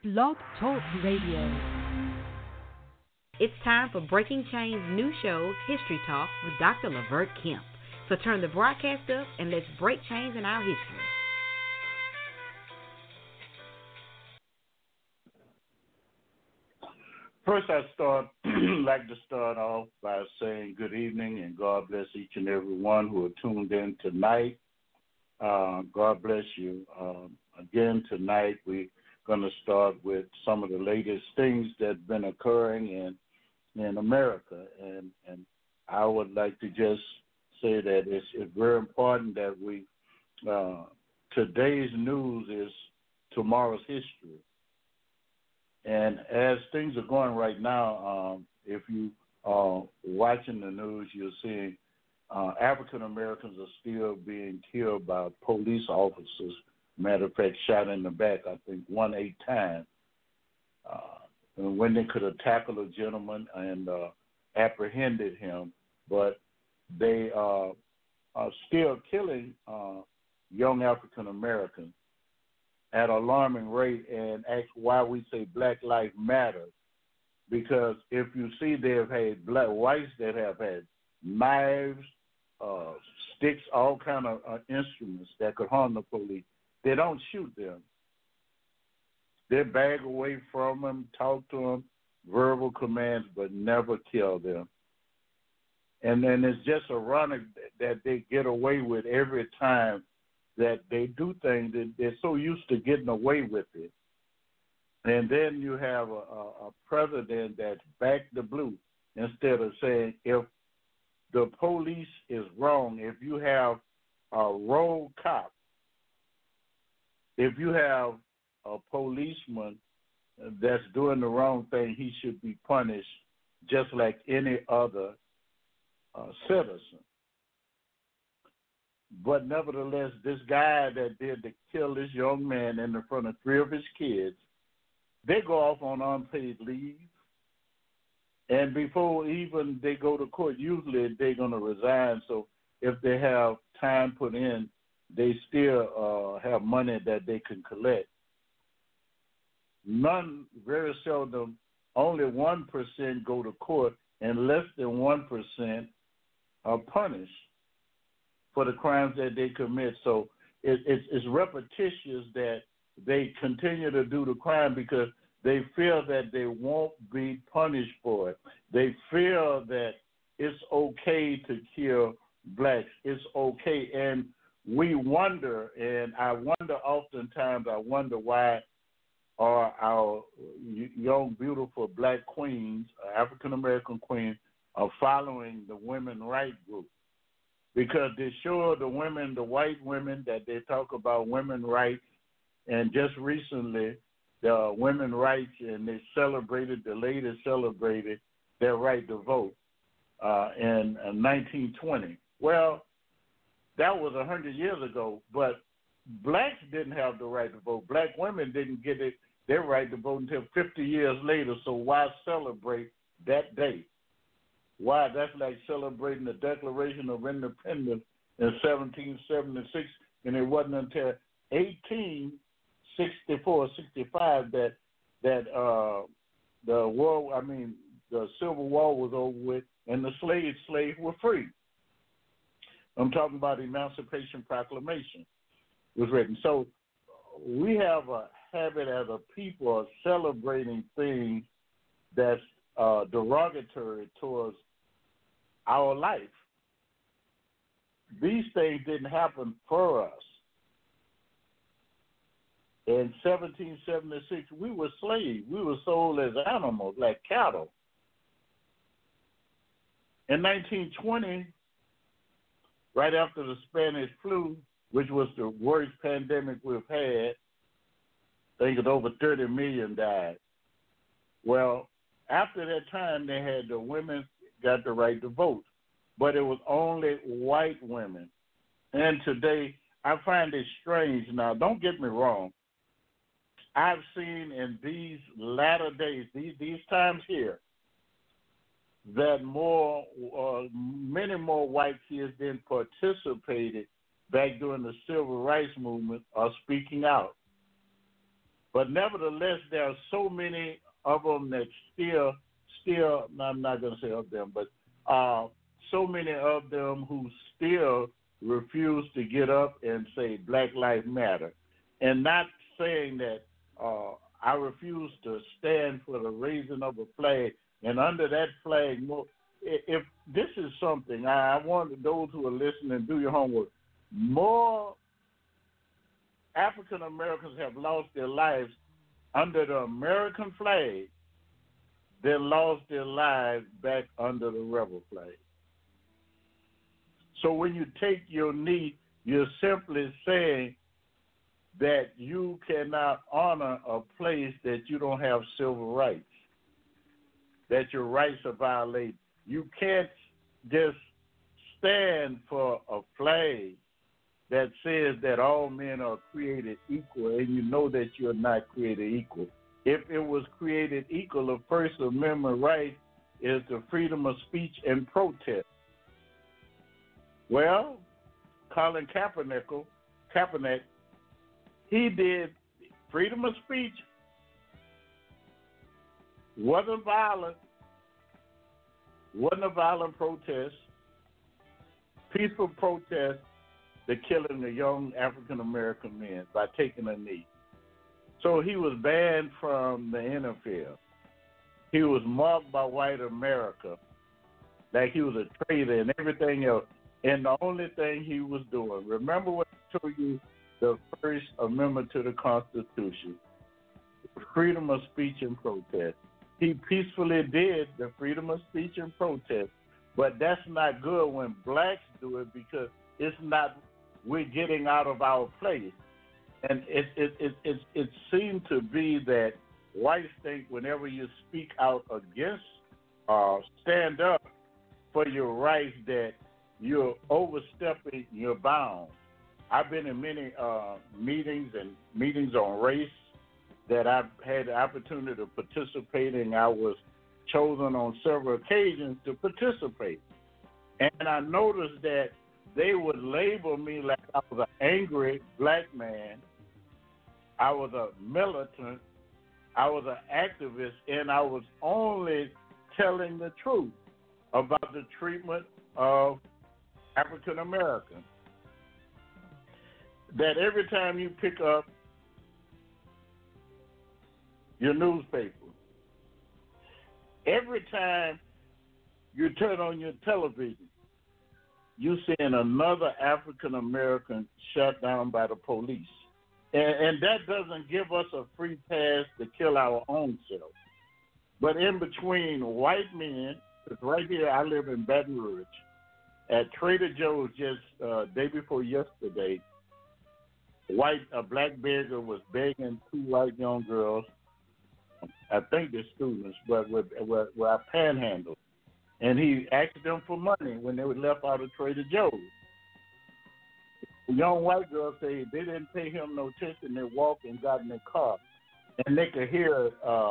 Blog Talk Radio. It's time for Breaking Chains' new show, History Talk, with Dr. Lavert Kemp. So turn the broadcast up and let's break chains in our history. First, like to start off by saying good evening and God bless each and every one who are tuned in tonight. God bless you. Again, tonight we're going to start with some of the latest things that have been occurring in America. And I would like to just say that it's very important that today's news is tomorrow's history. And as things are going right now, if you are watching the news, you're seeing African Americans are still being killed by police officers. Matter of fact, shot in the back, I think 8 times. And when they could have tackled a gentleman and apprehended him, but they are still killing young African Americans at an alarming rate, and ask why we say Black Lives Matter. Because if you see, they've had whites that have had knives, sticks, all kind of instruments that could harm the police. They don't shoot them. They back away from them, talk to them, verbal commands, but never kill them. And then it's just ironic that they get away with every time that they do things that they're so used to getting away with it. And then you have a president that's back the blue instead of saying if the police is wrong, if you have a rogue cop, if you have a policeman that's doing the wrong thing, he should be punished just like any other citizen. But nevertheless, this guy that did to kill this young man in front of 3 of his kids, they go off on unpaid leave. And before even they go to court, usually they're going to resign. So if they have time put in, they still have money that they can collect. None, very seldom, only 1% go to court, and less than 1% are punished for the crimes that they commit. So it's repetitious that they continue to do the crime because they feel that they won't be punished for it. They feel that it's okay to kill blacks. It's okay. And we wonder, and I wonder oftentimes, why are our young, beautiful black queens, African-American queens, are following the women rights group. Because they show the women, the white women, that they talk about women rights, and just recently, the women rights, and they celebrated, the ladies celebrated their right to vote in 1920. Well, that was 100 years ago, but blacks didn't have the right to vote. Black women didn't get their right to vote until 50 years later, so why celebrate that day? Why? That's like celebrating the Declaration of Independence in 1776, and it wasn't until 1864, 65 that the Civil War was over with, and the slaves were free. I'm talking about the Emancipation Proclamation was written. So we have a habit as a people of celebrating things that's derogatory towards our life. These things didn't happen for us. In 1776, we were slaves. We were sold as animals, like cattle. In 1920, right after the Spanish flu, which was the worst pandemic we've had, I think it's over 30 million died. Well, after that time, they had the women got the right to vote, but it was only white women. And today, I find it strange. Now, don't get me wrong. I've seen in these latter days, these times here, that many more white kids than participated back during the civil rights movement are speaking out. But nevertheless, there are so many of them that still, I'm not going to say of them, but so many of them who still refuse to get up and say Black Lives Matter. And not saying that I refuse to stand for the raising of a flag, and under that flag, if this is something, I want those who are listening, do your homework. More African Americans have lost their lives under the American flag than lost their lives back under the rebel flag. So when you take your knee, you're simply saying that you cannot honor a place that you don't have civil rights, that your rights are violated. You can't just stand for a flag that says that all men are created equal, and you know that you're not created equal. If it was created equal, the First Amendment right is the freedom of speech and protest. Well, Colin Kaepernick, he did freedom of speech, wasn't violent, wasn't a violent protest, peaceful protest, the killing of young African-American men by taking a knee. So he was banned from the NFL. He was mocked by white America like he was a traitor and everything else. And the only thing he was doing, remember what I told you, the First Amendment to the Constitution, freedom of speech and protest. He peacefully did the freedom of speech and protest, but that's not good when blacks do it because it's not, we're getting out of our place. And it seemed to be that whites think whenever you speak out against, stand up for your rights, that you're overstepping your bounds. I've been in many meetings on race that I've had the opportunity to participate in. I was chosen on several occasions to participate. And I noticed that they would label me like I was an angry black man, I was a militant, I was an activist, and I was only telling the truth about the treatment of African Americans. That every time you pick up your newspaper, every time you turn on your television, you're seeing another African American shut down by the police. And that doesn't give us a free pass to kill our own self. But in between white men, right here, I live in Baton Rouge, at Trader Joe's just day before yesterday, a black beggar was begging two white young girls, I think they're students, but were I panhandled. And he asked them for money when they were left out of Trader Joe's. The young white girls say they didn't pay him no attention. They walked and got in their car. And they could hear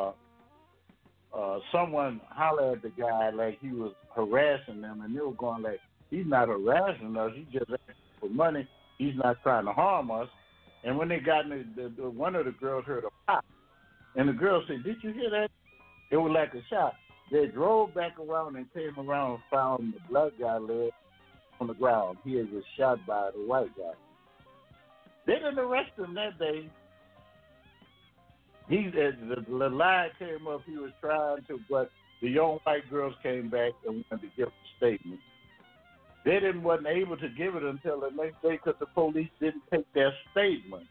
someone holler at the guy like he was harassing them. And they were going like, he's not harassing us. He just asking for money. He's not trying to harm us. And when they got in, one of the girls heard a pop. And the girl said, did you hear that? It was like a shot. They drove back around and came around and found the black guy laid on the ground. He had was shot by the white guy. They didn't arrest him that day. The lie came up. He was trying to, but the young white girls came back and wanted to give a statement. They wasn't able to give it until the next day because the police didn't take their statement.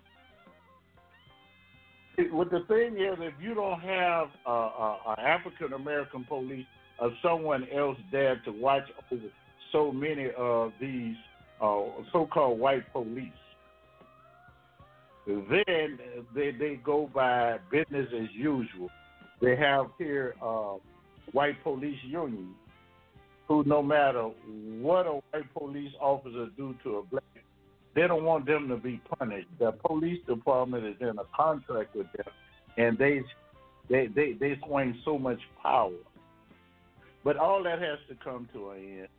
What the thing is, if you don't have an African American police or someone else there to watch over so many of these so-called white police, then they go by business as usual. They have here white police unions who, no matter what a white police officer do to a black, they don't want them to be punished. The police department is in a contract with them, and they swing so much power. But all that has to come to an end.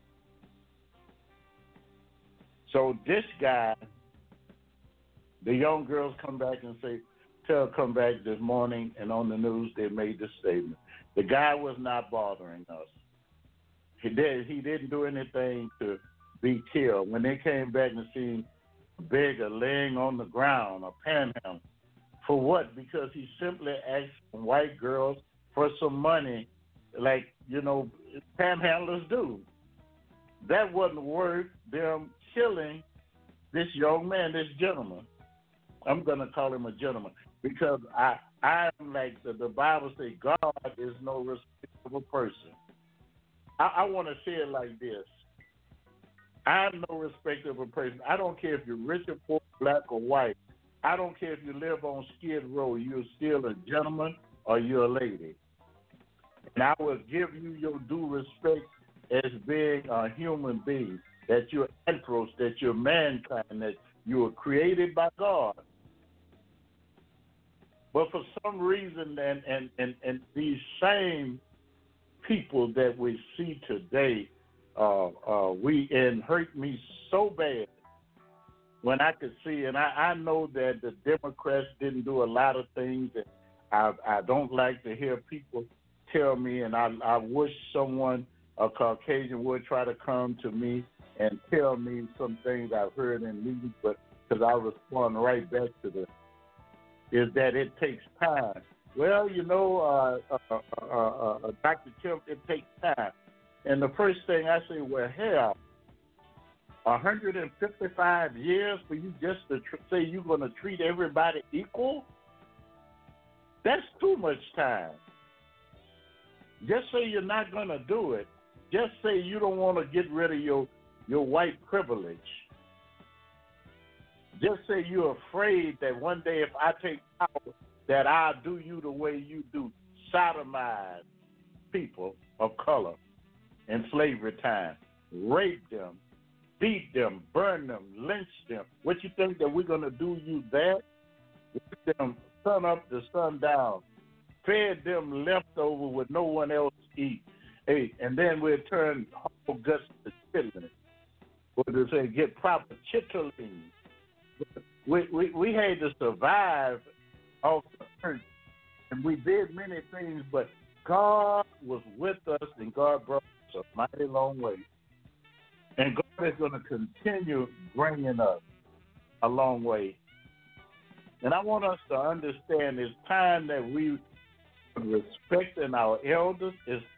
So this guy, the young girls come back and say, Tell come back this morning, and on the news they made this statement. The guy was not bothering us. He didn't do anything to be killed. When they came back and seen a beggar laying on the ground, a panhandle, for what? Because he simply asked white girls for some money, like, panhandlers do. That wasn't worth them killing this young man, this gentleman. I'm going to call him a gentleman because I'm like the Bible says, God is no respectable person. I want to say it like this. I'm no respectable person. I don't care if you're rich or poor, black or white. I don't care if you live on Skid Row. You're still a gentleman or you're a lady. And I will give you your due respect as being a human being, that you're anthros, that you're mankind, that you were created by God. But for some reason, and these same people that we see today, it hurt me so bad when I could see, and I know that the Democrats didn't do a lot of things, and I don't like to hear people tell me, and I wish someone, a Caucasian, would try to come to me and tell me some things I've heard in meetings, but because I respond right back to them, is that it takes time. Well, Dr. Kemp, it takes time. And the first thing I say, well, hell, 155 years for you just to say you're going to treat everybody equal? That's too much time. Just say you're not going to do it. Just say you don't want to get rid of your white privilege. Just say you're afraid that one day if I take power, that I'll do you the way you do, sodomize people of color in slavery time, rape them, beat them, burn them, lynch them. What you think that we're going to do you that? Let them sun up to sundown, fed them leftover with no one else to eat. Hey, and then we'll turn whole guts to chitlins. What do they say? Get proper chitlins. We had to survive off the earth, and we did many things, but God was with us, and God brought us a mighty long way. And God is going to continue bringing us a long way. And I want us to understand it's time that we respecting our elders,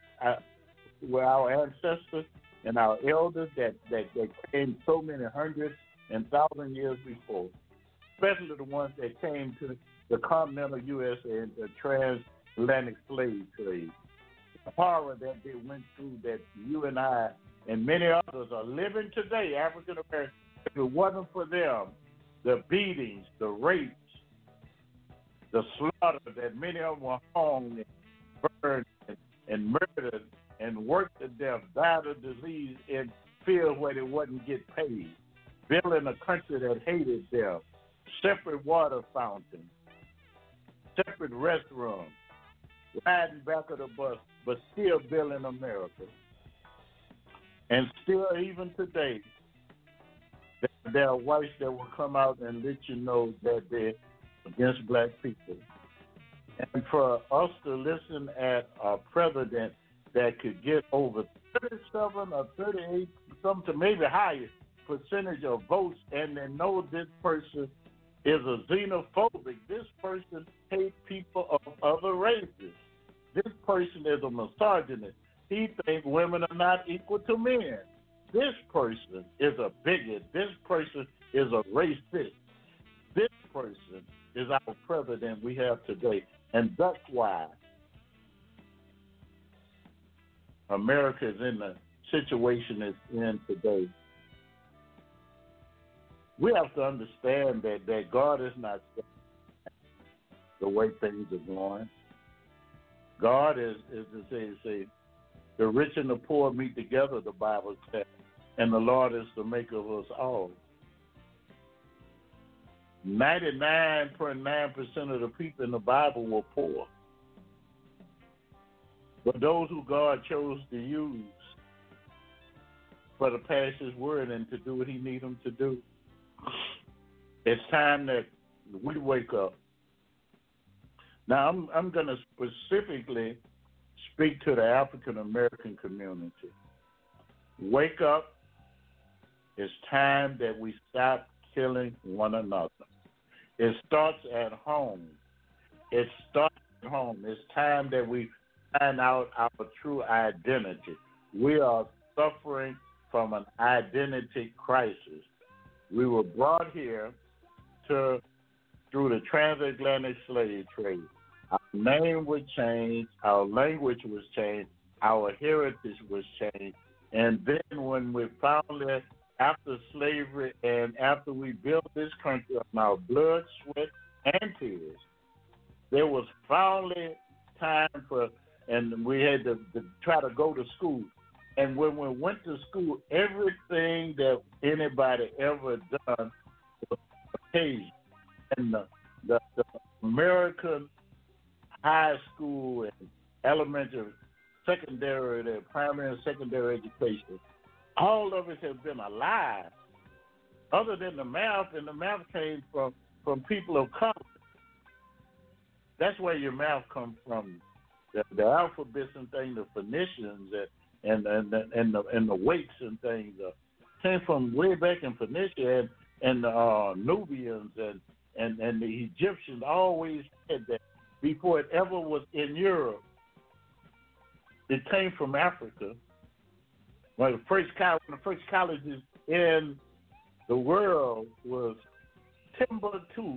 were our ancestors and our elders that came so many hundreds and thousands years before, especially the ones that came to the continental U.S. and the transatlantic slave trade. The horror that they went through that you and I and many others are living today, African Americans. If it wasn't for them, the beatings, the rapes, the slaughter that many of them were hung and burned and murdered and worked to death, died of disease in fields where they wouldn't get paid, building a country that hated them, separate water fountains, separate restaurants, riding back of the bus, but still building America. And still, even today, there are whites that will come out and let you know that they're against black people. And for us to listen at a president that could get over 37 or 38, some to maybe higher percentage of votes, and then know this person is a xenophobic. This person hates people of other races. This person is a misogynist. He thinks women are not equal to men. This person is a bigot. This person is a racist. This person is our president we have today. And that's why America is in the situation it's in today. We have to understand that God is not the way things are going. God is to say, the rich and the poor meet together, the Bible says, and the Lord is the maker of us all. 99.9% of the people in the Bible were poor. But those who God chose to use for to pass his word and to do what he needs them to do, it's time that we wake up Now, I'm going to specifically speak to the African American community. Wake up. It's time that we stop killing one another. It starts at home. It starts at home. It's time that we find out our true identity. We are suffering from an identity crisis. We were brought here through the transatlantic slave trade. Our name was changed, our language was changed, our heritage was changed. And then when we finally, after slavery and after we built this country on our blood, sweat, and tears, there was finally time for, and we had to try to go to school. And when we went to school, everything that anybody ever done was changed. And the American high school and elementary, secondary, the primary and secondary education, all of us have been alive, other than the math, and the math came from people of color. That's where your math comes from. The alphabets and things, the Phoenicians and the weights and things came from way back in Phoenicia, and the Nubians and the Egyptians always had that before it ever was in Europe. It came from Africa. One of the first colleges in the world was Timbuktu,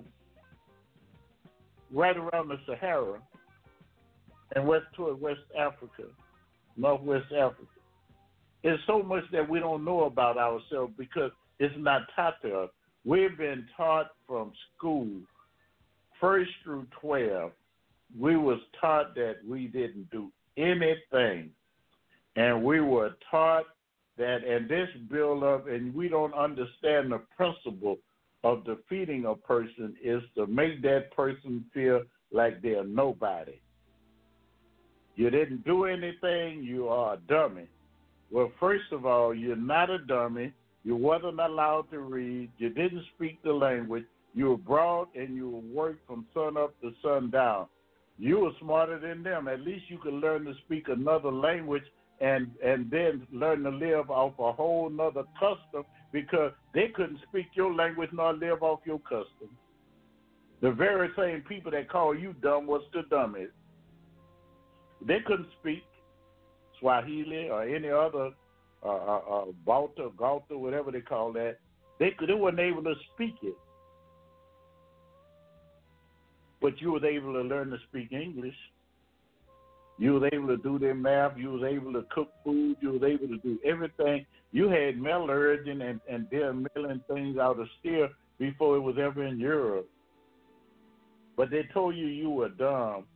right around the Sahara, and toward West Africa, Northwest Africa. There's so much that we don't know about ourselves because it's not taught to us. We've been taught from school, 1st through 12. We was taught that we didn't do anything. And we were taught that, and this build up, and we don't understand the principle of defeating a person is to make that person feel like they're nobody. You didn't do anything, you are a dummy. Well, first of all, you're not a dummy. You wasn't allowed to read. You didn't speak the language. You were brought and you were worked from sun up to sundown. You were smarter than them. At least you could learn to speak another language and then learn to live off a whole nother custom because they couldn't speak your language nor live off your custom. The very same people that call you dumb was the dumbest. They couldn't speak Swahili or any other Balta, Galta, whatever they call that. They weren't able to speak it. But you was able to learn to speak English. You was able to do their math. You was able to cook food. You was able to do everything. You had metallurgy and they're milling things out of steel before it was ever in Europe. But they told you were dumb.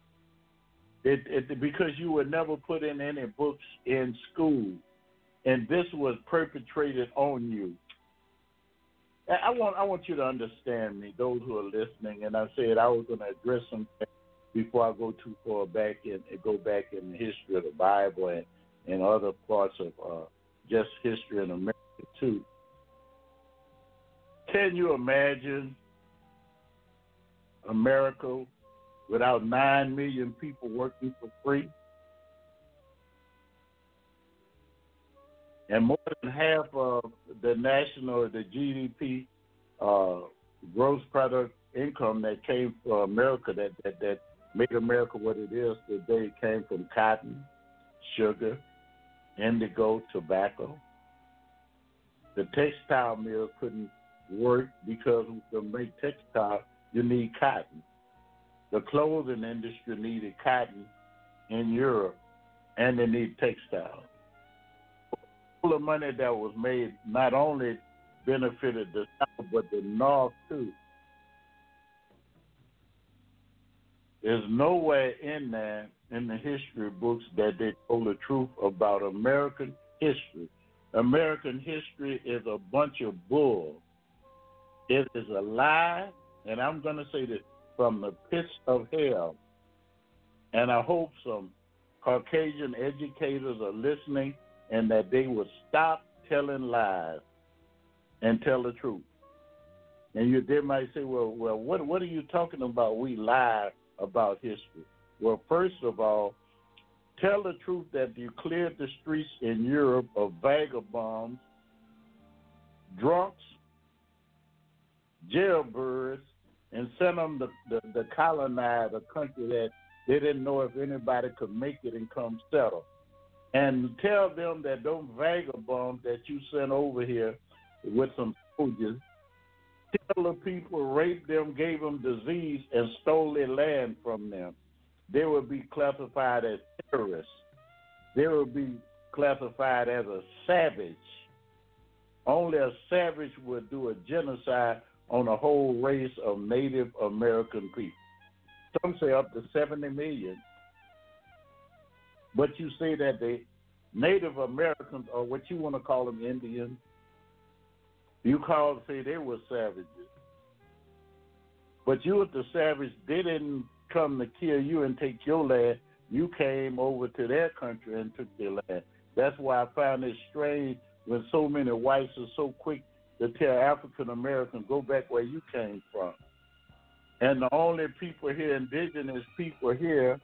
Because you were never put in any books in school. And this was perpetrated on you. I want you to understand me, those who are listening, and I said I was going to address some things before I go too far back and go back in the history of the Bible and other parts of just history in America too. Can you imagine America without 9 million people working for free? And more than half of the GDP, gross product income that came from America, that made America what it is today, came from cotton, sugar, indigo, tobacco. The textile mill couldn't work because to make textile, you need cotton. The clothing industry needed cotton in Europe, and they need textiles. All the money that was made not only benefited the South, but the North too. There's nowhere in there in the history books that they told the truth about American history. American history is a bunch of bull. It is a lie, and I'm going to say this from the pits of hell. And I hope some Caucasian educators are listening and that they will stop telling lies and tell the truth. And they might say, well, what are you talking about? We lie about history? Well, first of all, tell the truth that you cleared the streets in Europe of vagabonds, drunks, jailbirds, and sent them to colonize a country that they didn't know if anybody could make it and come settle. And tell them that those vagabonds that you sent over here with some soldiers, tell the people, raped them, gave them disease, and stole their land from them. They would be classified as terrorists. They would be classified as a savage. Only a savage would do a genocide on a whole race of Native American people. Some say up to 70 million. But you say that the Native Americans, or what you want to call them, Indians, you say they were savages. But you as the savage, they didn't come to kill you and take your land. You came over to their country and took their land. That's why I find it strange when so many whites are so quick to tell African Americans, go back where you came from. And the only people here, indigenous people here,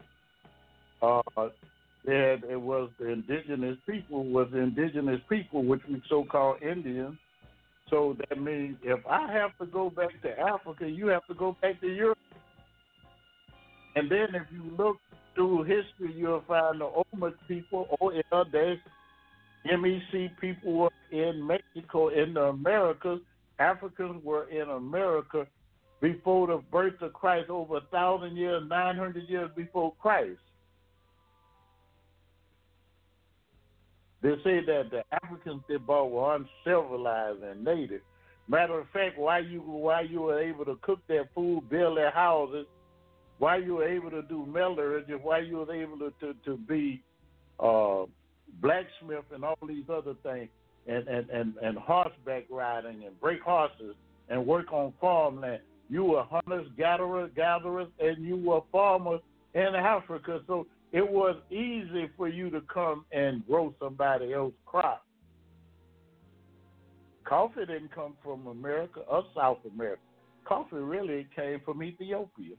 it was the indigenous people, which we so-called Indians. So that means if I have to go back to Africa, you have to go back to Europe. And then if you look through history, you'll find the Olmec people, MEC people were in Mexico, in the Americas. Africans were in America before the birth of Christ, over 1,000 years, 900 years before Christ. They say that the Africans they brought were uncivilized and native. Matter of fact, why you were able to cook their food, build their houses, why you were able to do metallurgy, why you were able to be blacksmith and all these other things, and horseback riding and break horses and work on farmland. You were hunters, gatherers, and you were farmers in Africa. So it was easy for you to come and grow somebody else's crop. Coffee didn't come from America or South America. Coffee really came from Ethiopia.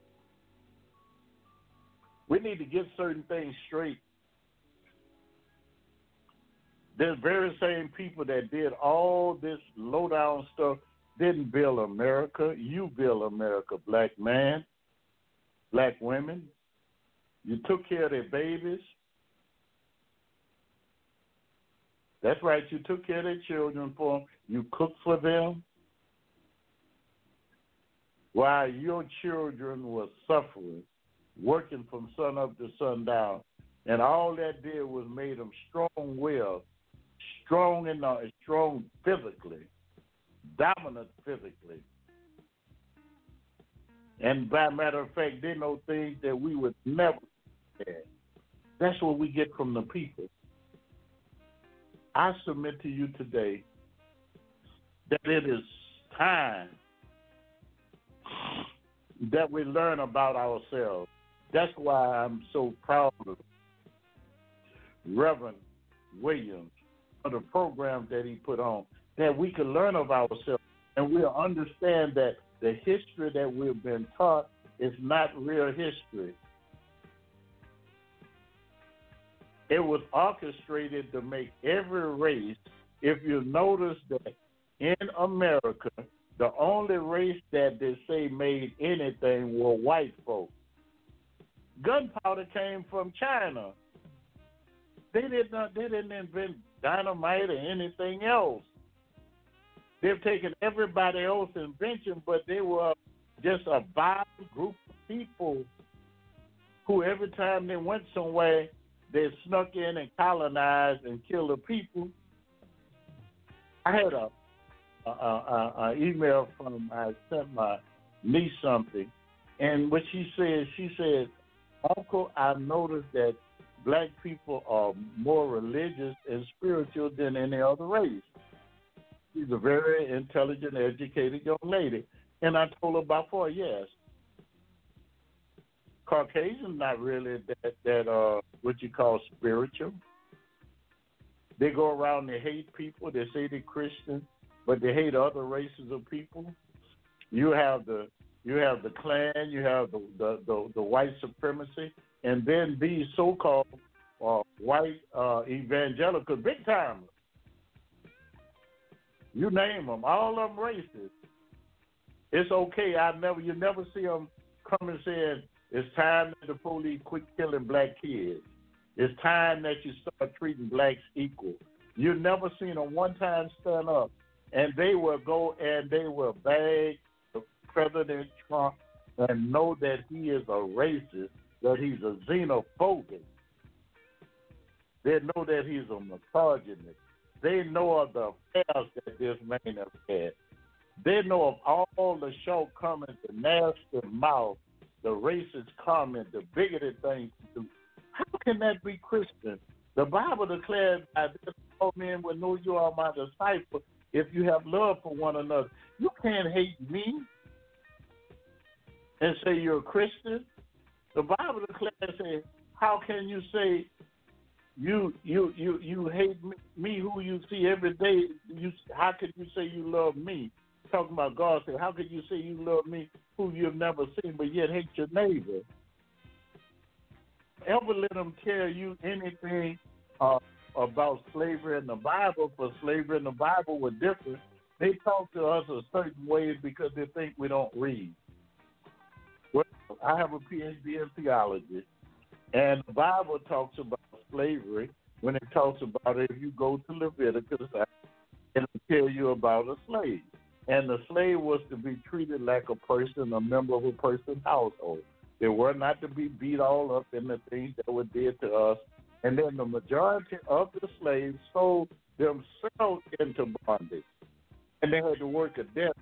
We need to get certain things straight. The very same people that did all this low-down stuff didn't build America. You built America, black man, black women. You took care of their babies. That's right, you took care of their children for them. You cooked for them while your children were suffering, working from sun up to sundown. And all that did was made them strong-willed, strong physically, dominant physically. And by matter of fact, they know things that we would never have. That's what we get from the people. I submit to you today that it is time that we learn about ourselves. That's why I'm so proud of Reverend Williams for the program that he put on, that we can learn of ourselves and we'll understand that the history that we've been taught is not real history. It was orchestrated to make every race. If you notice that in America, the only race that they say made anything were white folks. Gunpowder came from China. They didn't invent dynamite or anything else. They've taken everybody else's invention, but they were just a violent group of people who every time they went somewhere, they snuck in and colonized and killed the people. I had a email I sent my niece something, and what she said, Uncle, I noticed that black people are more religious and spiritual than any other race. She's a very intelligent, educated young lady. And I told her about 4 years. Caucasians not really that what you call spiritual. They go around, they hate people, they say they're Christian, but they hate other races of people. You have the you have the Klan, you have the white supremacy, and then these so-called white evangelical big timers. You name them, all of them racist. It's okay. You never see them come and saying it's time that the police quit killing black kids. It's time that you start treating blacks equal. You never seen them one time stand up, and they will go and they will beg President Trump and know that he is a racist, that he's a xenophobic. They know that he's a misogynist. They know of the affairs that this man has had. They know of all the shortcomings, the nasty mouth, the racist comment, the bigoted things to do. How can that be Christian? The Bible declares that all men will know you are my disciple if you have love for one another. You can't hate me and say you're a Christian. The Bible declares, how can you say you hate me who you see every day? How can you say you love me? Talking about God, say, how can you say you love me who you've never seen but yet hate your neighbor? Ever let them tell you anything about slavery in the Bible? For slavery in the Bible was different. They talk to us a certain way because they think we don't read. Well, I have a PhD in theology, and the Bible talks about slavery when it talks about it. If you go to Leviticus, it'll tell you about a slave. And the slave was to be treated like a person, a member of a person's household. They were not to be beat all up in the things that were did to us. And then the majority of the slaves sold themselves into bondage, and they had to work a debt.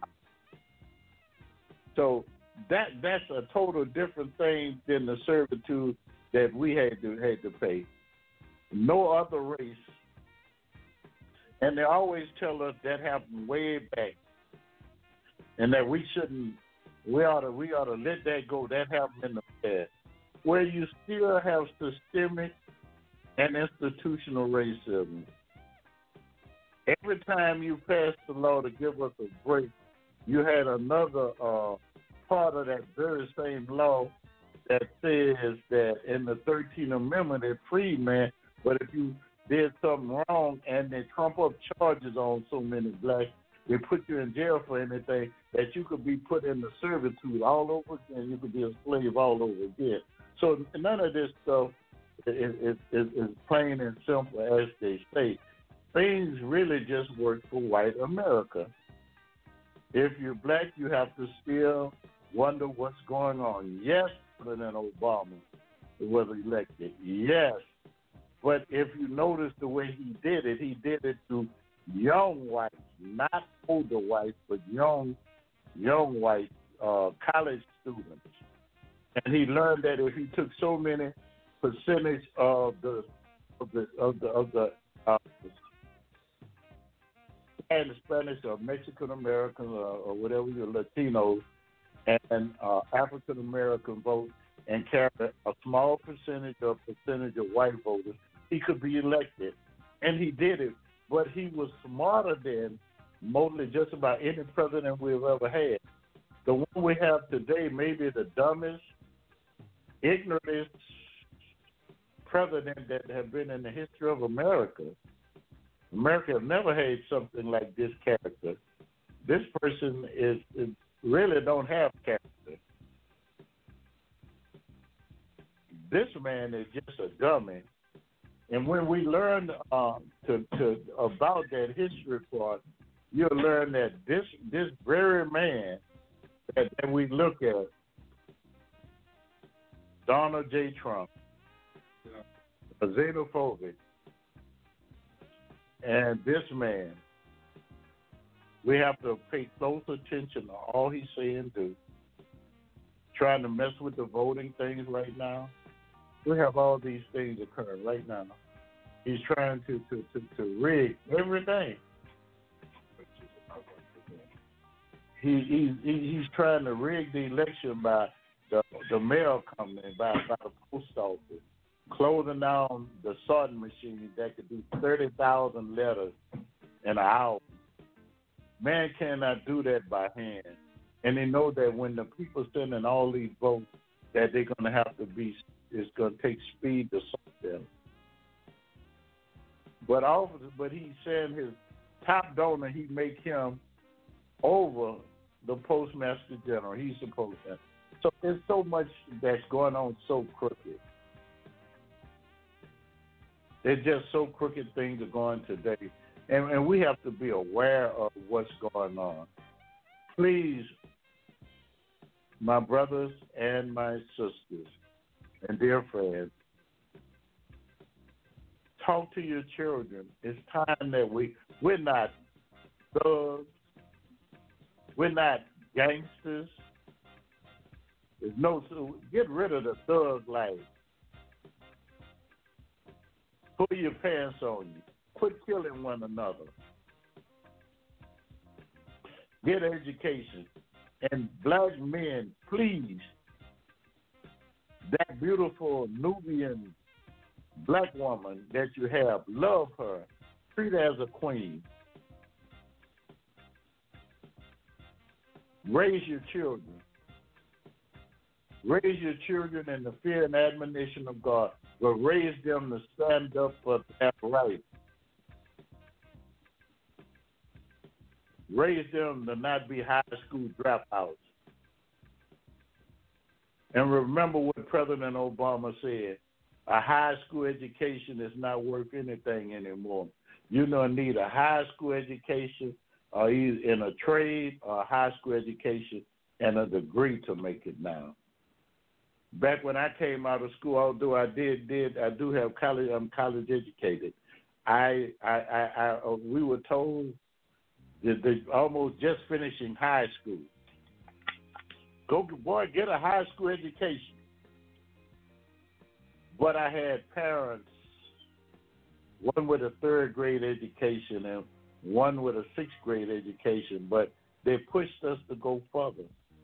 So that's a total different thing than the servitude that we had to pay. No other race, and they always tell us that happened way back, and that we ought to let that go. That happened in the past, where you still have systemic and institutional racism. Every time you pass the law to give us a break, you had another part of that very same law that says that in the 13th Amendment it freed man, but if you did something wrong and they trump up charges on so many blacks, they put you in jail for anything, that you could be put in the servitude all over again. You could be a slave all over again. So none of this stuff is plain and simple as they say. Things really just work for white America. If you're black, you have to still wonder what's going on. Yes, President Obama was elected. Yes. But if you notice the way he did it to young whites, not older whites, but young white college students. And he learned that if he took so many percentage of the Spanish or Mexican Americans or whatever you're Latinos and African American vote and carry a small percentage of white voters, he could be elected. And he did it. But he was smarter than mostly just about any president we've ever had. The one we have today may be the dumbest, ignorantest president that have been in the history of America. America has never had something like this character. This person is really don't have character. This man is just a dummy. And when we learn about that history part, you'll learn that this very man that we look at, Donald J. Trump, a xenophobic, and this man, we have to pay close attention to all he say and do. Trying to mess with the voting things right now. We have all these things occurring right now. He's trying to rig everything. He's trying to rig the election by the mail company, by the post office, closing down the sorting machine that could do 30,000 letters in an hour. Man cannot do that by hand. And they know that when the people send in all these votes, that they're going to have to be, it's going to take speed to sort them. But he's saying his top donor, he make him over the Postmaster General. He's supposed to. So there's so much that's going on so crooked. There's just so crooked things are going today. And we have to be aware of what's going on. Please, my brothers and my sisters and dear friends, talk to your children. It's time that we're not thugs. We're not gangsters. Get rid of the thug life. Pull your pants on you. Quit killing one another. Get education. And black men, please, that beautiful Nubian black woman that you have, love her. Treat her as a queen. Raise your children. Raise your children in the fear and admonition of God, but raise them to stand up for their right. Raise them to not be high school dropouts. And remember what President Obama said, a high school education is not worth anything anymore. You don't need a high school education or either in a trade or a high school education and a degree to make it now. Back when I came out of school, although I do have college, I'm college educated. We were told that they almost just finishing high school. Go, boy, get a high school education. But I had parents, one with a third grade education and one with a sixth grade education, but they pushed us to go further.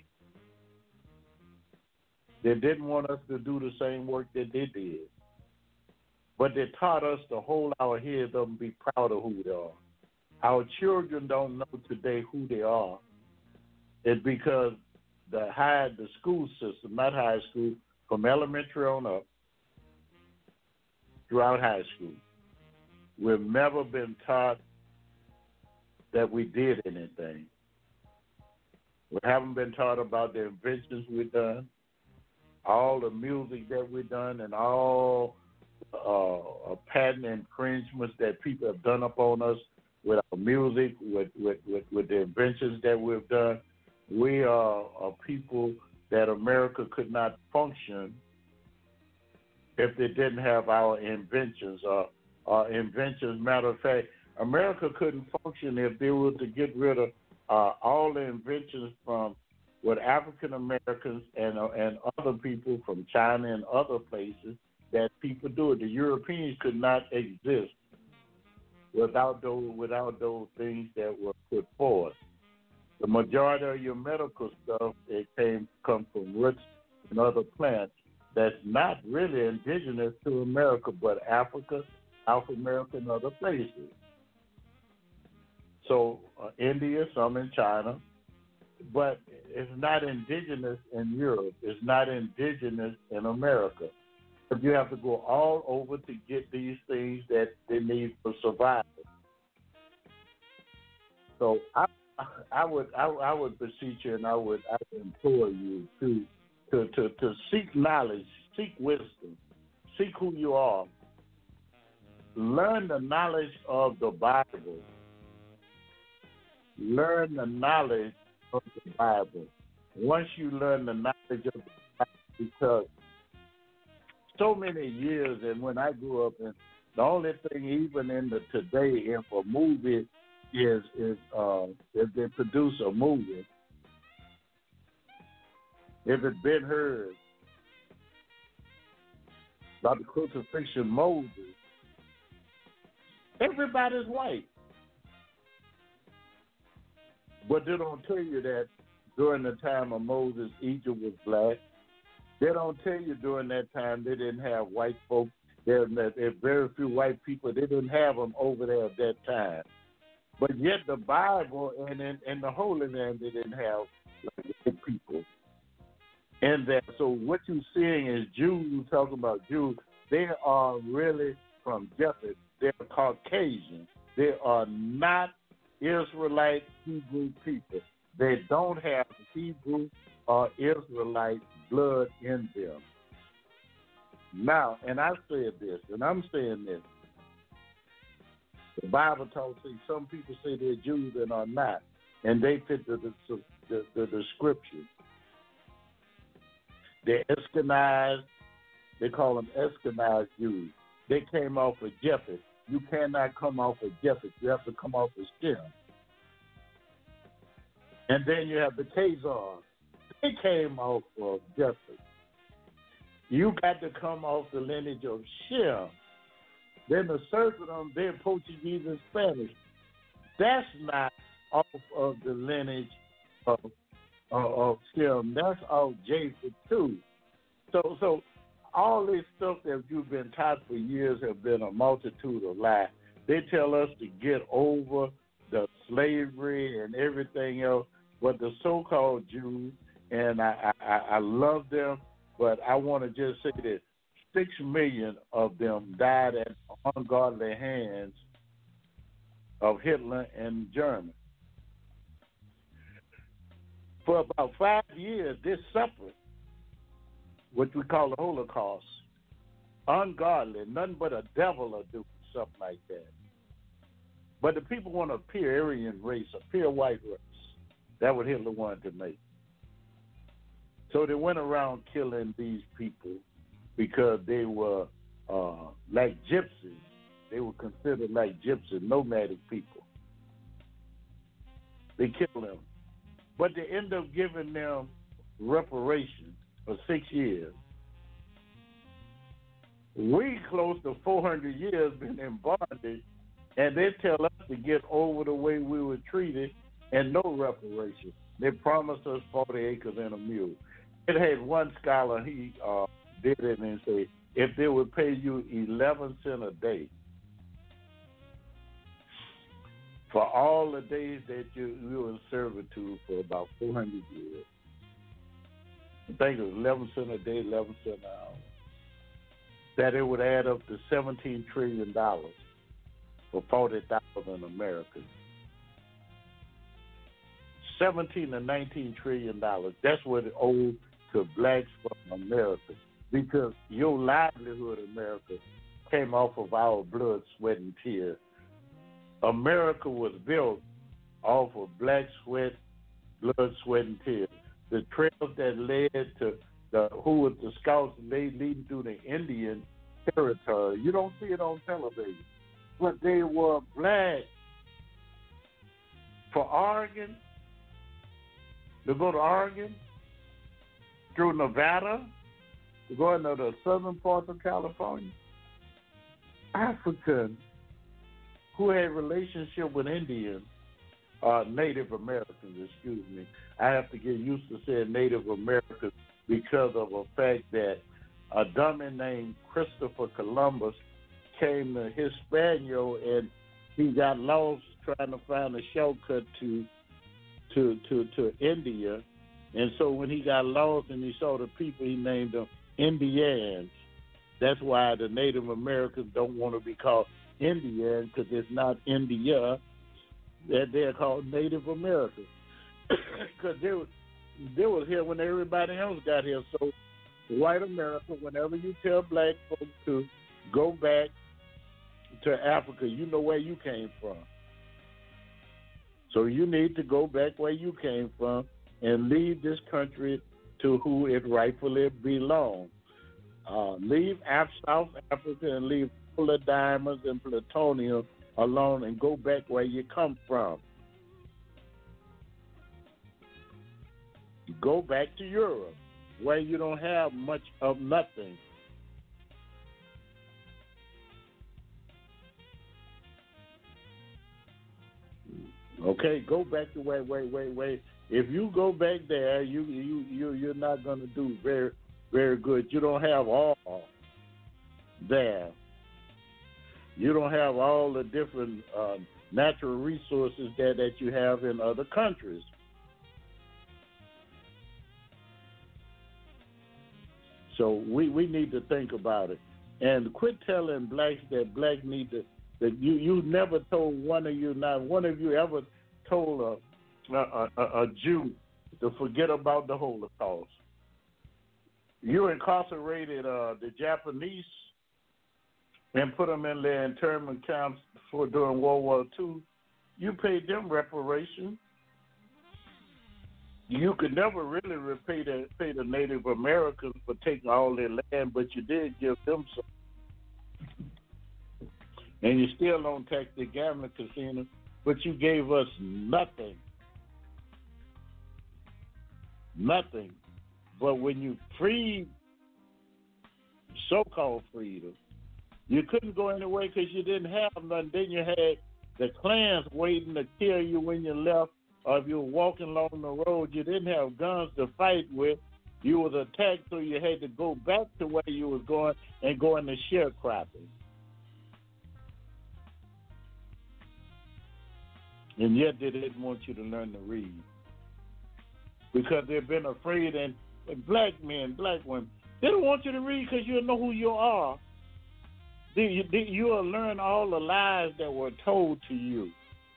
They didn't want us to do the same work that they did. But they taught us to hold our heads up and be proud of who they are. Our children don't know today who they are. It's because the school system, not high school, from elementary on up, throughout high school, we've never been taught that we did anything. We haven't been taught about the inventions we've done, all the music that we've done, and all patent infringements that people have done upon us with our music, with the inventions that we've done. We are a people that America could not function if they didn't have our inventions. Matter of fact, America couldn't function if they were to get rid of all the inventions from what African Americans and other people from China and other places that people do it. The Europeans could not exist without those things that were put forth. The majority of your medical stuff come from roots and other plants that's not really indigenous to America, but Africa, South America, and other places. So India, some in China, but it's not indigenous in Europe. It's not indigenous in America. But you have to go all over to get these things that they need for survival. So I would beseech you, and I would implore you to seek knowledge, seek wisdom, seek who you are. Learn the knowledge of the Bible. Learn the knowledge of the Bible. Once you learn the knowledge of the Bible, because so many years, and when I grew up, and the only thing even in the today, if a movie is if they produce a movie, if it's been heard about the crucifixion of Moses, everybody's white. But they don't tell you that during the time of Moses, Egypt was black. They don't tell you during that time they didn't have white folks. There very few white people. They didn't have them over there at that time. But yet the Bible and the Holy Land, they didn't have like white people in there. So what you're seeing is Jews talking about Jews. They are really from Japheth. They're Caucasian. They are not Israelite Hebrew people. They don't have Hebrew or Israelite blood in them. Now, and I said this, and I'm saying this. The Bible talks, some people say they're Jews and are not, and they fit the description. They're Ashkenaz. They call them Ashkenaz Jews. They came off of Japheth. You cannot come off of Japheth. You have to come off of Shem. And then you have the Khazars. They came off of Japheth. You got to come off the lineage of Shem. Then the Serpentine, they're Portuguese and Spanish. That's not off of the lineage of Shem. That's off Japheth too. So all this stuff that you've been taught for years have been a multitude of lies. They tell us to get over the slavery and everything else, but the so-called Jews, and I love them, but I want to just say that 6 million of them died at ungodly hands of Hitler and Germany. For about 5 years, they suffered what we call the Holocaust. Ungodly, nothing but a devil will do something like that. But the people want to appear Aryan race, appear white race. That's what Hitler wanted to make. So they went around killing these people because they were like gypsies. They were considered like gypsies, nomadic people. They killed them. But they end up giving them reparations for 6 years. We close to 400 years been in bondage, and they tell us to get over the way we were treated and no reparations. They promised us 40 acres and a mule. It had one scholar, he did it and said, if they would pay you 11 cents a day for all the days that you were in servitude for about 400 years, I think it was 11 cents a day, 11 cents an hour, that it would add up to $17 trillion for 40,000 Americans. 17 to 19 trillion dollars. That's what it owed to blacks from America, because your livelihood, America, came off of our blood, sweat, and tears. America was built off of black sweat, blood, sweat, and tears. The trails that led to who was the scouts leading through the Indian territory. You don't see it on television, but they were black. For Oregon, to go to Oregon, through Nevada, to go into the southern parts of California, Africans who had relationship with Indians, Native Americans, excuse me. I have to get used to saying Native Americans because of the fact that a dummy named Christopher Columbus came to Hispaniola and he got lost trying to find a shortcut to India. And so when he got lost and he saw the people, he named them Indians. That's why the Native Americans don't want to be called Indians, because it's not India. They're called Native Americans. Because they was here when everybody else got here. So white America, whenever you tell black folks to go back to Africa, you know where you came from. So you need to go back where you came from and leave this country to who it rightfully belongs. Leave South Africa and leave all the diamonds and plutonium alone and go back where you come from. Go back to Europe, where you don't have much of nothing. Okay, go back to wait. If you go back there, you're not going to do very, very good. You don't have all there. You don't have all the different natural resources there that you have in other countries. So we need to think about it. And quit telling blacks that black need to, that you never told one of you, not one of you ever told a Jew to forget about the Holocaust. You incarcerated the Japanese and put them in their internment camps for during World War II. You paid them reparations. You could never really repay pay the Native Americans for taking all their land, but you did give them some. And you still don't tax the gambling casino, but you gave us nothing. Nothing. But when you freed, so-called freedom, you couldn't go anywhere because you didn't have nothing. Then you had the clans waiting to kill you when you left, or if you were walking along the road, you didn't have guns to fight with. You was attacked, so you had to go back to where you was going and go into sharecropping. And yet they didn't want you to learn to read because they've been afraid. And black men, black women, they don't want you to read because you know who you are. You will learn all the lies that were told to you.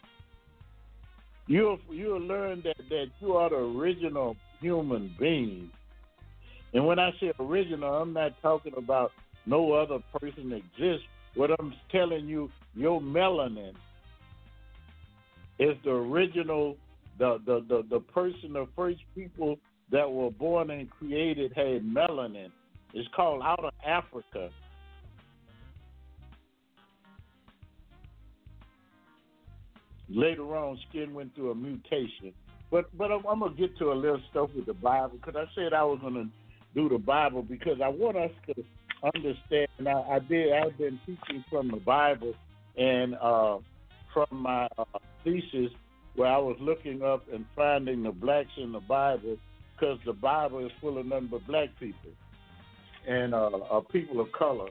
You'll learn that you are the original human being. And when I say original, I'm not talking about no other person exists. What I'm telling you, your melanin is the original, the person, the first people that were born and created had melanin. It's called out of Africa. Later on, skin went through a mutation. But I'm going to get to a little stuff with the Bible because I said I was going to do the Bible because I want us to understand. I've been teaching from the Bible and from my thesis where I was looking up and finding the blacks in the Bible because the Bible is full of nothing but black people and people of color.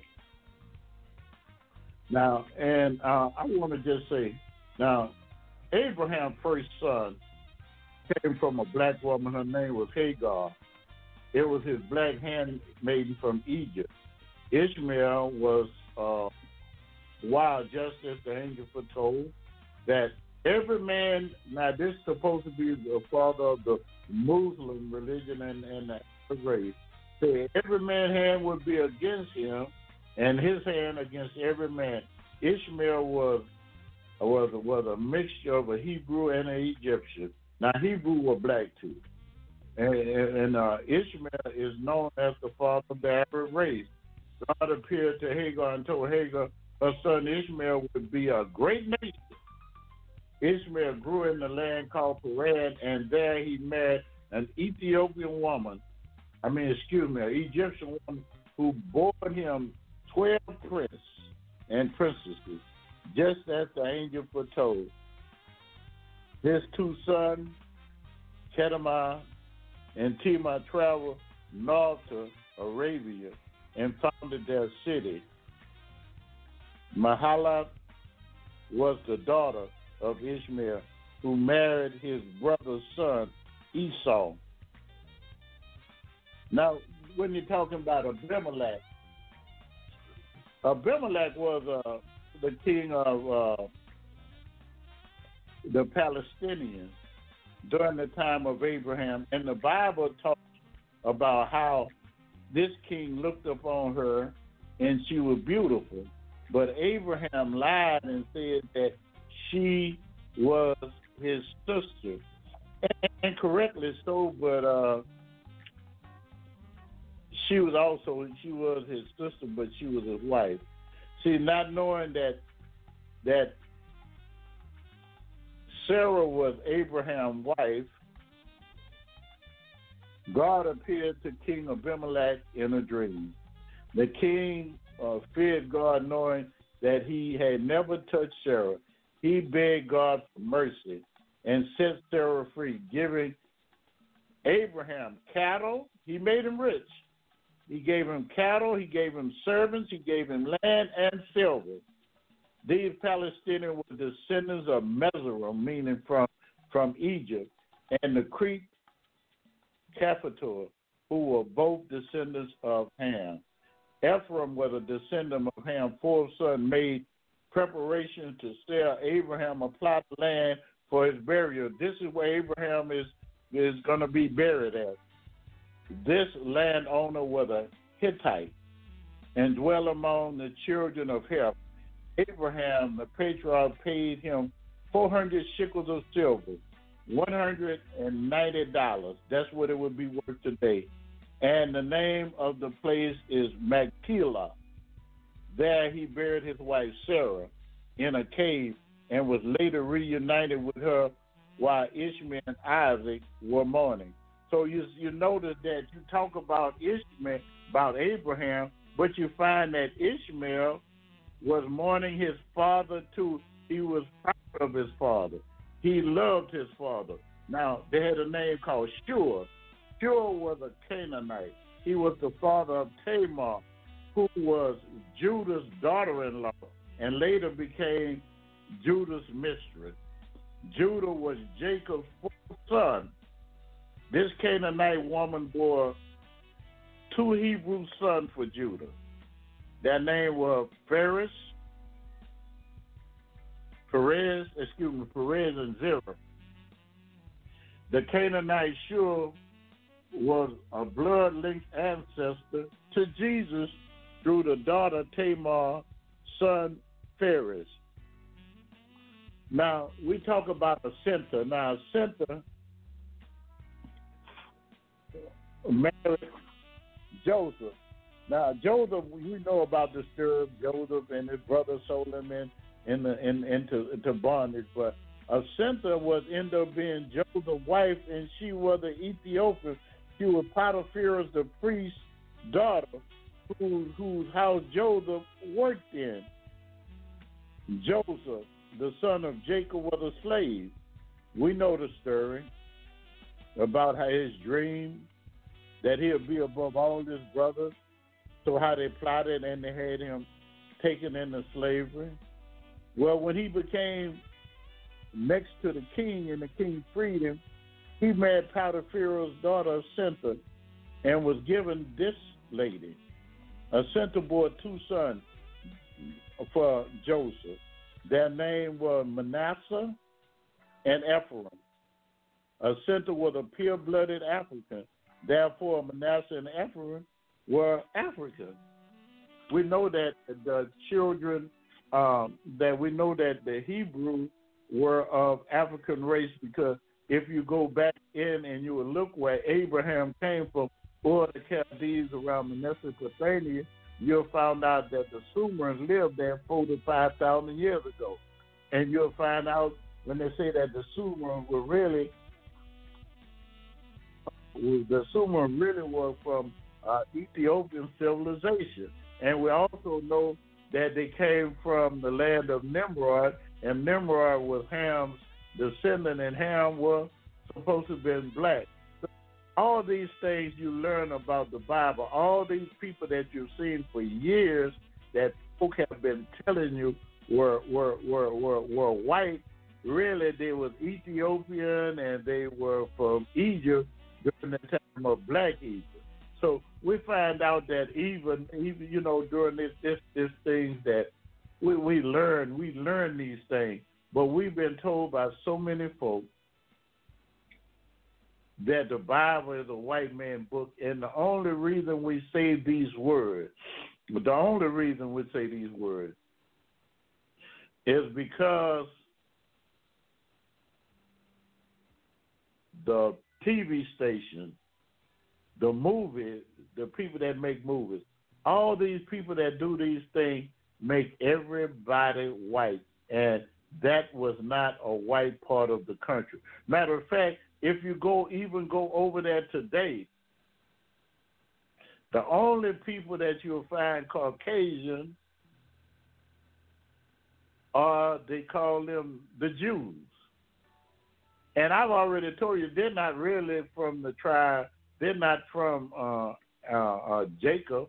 Now, and I want to just say, now, Abraham's first son came from a black woman. Her name was Hagar. It was his black handmaiden from Egypt. Ishmael was wild, just as the angel foretold, that every man, now this is supposed to be the father of the Muslim religion and the race, said every man's hand would be against him and his hand against every man. Ishmael was a mixture of a Hebrew and an Egyptian. Now, Hebrew were black too. And Ishmael is known as the father of the Arab race. God appeared to Hagar and told Hagar her son Ishmael would be a great nation. Ishmael grew in the land called Paran, and there he married an Egyptian woman who bore him 12 princes and princesses, just as the angel foretold. His two sons, Kedemah and Tema, traveled north to Arabia and founded their city. Mahalath was the daughter of Ishmael, who married his brother's son, Esau. Now, when you're talking about Abimelech was the king of the Palestinians during the time of Abraham. And the Bible talks about how this king looked upon her and she was beautiful. But Abraham lied and said that she was his sister. And correctly so, but she was his sister, but she was his wife. See, not knowing that Sarah was Abraham's wife, God appeared to King Abimelech in a dream. The king feared God, knowing that he had never touched Sarah. He begged God for mercy and set Sarah free, giving Abraham cattle. He made him rich. He gave him cattle, he gave him servants, he gave him land and silver. These Palestinians were descendants of Mezoram, meaning from Egypt, and the Crete capital. who were both descendants of Ham. Ephraim was a descendant of Ham. Fourth son made preparation to sell Abraham a plot of land for his burial. This is where Abraham is going to be buried at. This landowner was a Hittite and dwelt among the children of Heth. Abraham, the patriarch, paid him 400 shekels of silver, $190. That's what it would be worth today. And the name of the place is Machpelah. There he buried his wife Sarah in a cave and was later reunited with her while Ishmael and Isaac were mourning. So you notice that you talk about Ishmael, about Abraham, but you find that Ishmael was mourning his father too. He was proud of his father. He loved his father. Now, they had a name called Shur. Shur was a Canaanite. He was the father of Tamar, who was Judah's daughter-in-law and later became Judah's mistress. Judah was Jacob's fourth son. This Canaanite woman bore two Hebrew sons for Judah. Their name was Perez and Zerah. The Canaanite Shur was a blood-linked ancestor to Jesus through the daughter Tamar, son Perez. Now, we talk about a center. Now, a center married Joseph. Now, Joseph, we know about the story of Joseph and his brother sold him into bondage, but a center was ended up being Joseph's wife, and she was an Ethiopian. She was Potiphar's the priest's daughter, whose house Joseph worked in. Joseph, the son of Jacob, was a slave. We know the story about how his dream that he'll be above all his brothers. So how they plotted and they had him taken into slavery. Well, when he became next to the king and the king freed him, he married Potiphar's daughter, Asenatha, and was given this lady. Asenatha bore two sons for Joseph. Their name was Manasseh and Ephraim. Asenatha was a pure-blooded African. Therefore, Manasseh and Ephraim were African. We know that the children, that the Hebrew were of African race, because if you go back in and you will look where Abraham came from, or the Chaldees around Mesopotamia, you'll find out that the Sumerians lived there 4,000 to 5,000 years ago. And you'll find out when they say that the Sumerians really were from Ethiopian civilization. And we also know that they came from the land of Nimrod, and Nimrod was Ham's descendant, and Ham was supposed to have been black. So all these things you learn about the Bible, all these people that you've seen for years that folk have been telling you were white, really they was Ethiopian and they were from Egypt during the time of Black Egypt. So we find out that even during this things that we learn these things, but we've been told by so many folks that the Bible is a white man's book, and the only reason we say these words is because the TV station, the movie, the people that make movies, all these people that do these things make everybody white, and that was not a white part of the country. Matter of fact, if you go over there today, the only people that you'll find Caucasian are, they call them the Jews. And I've already told you, they're not really from the tribe. They're not from Jacob.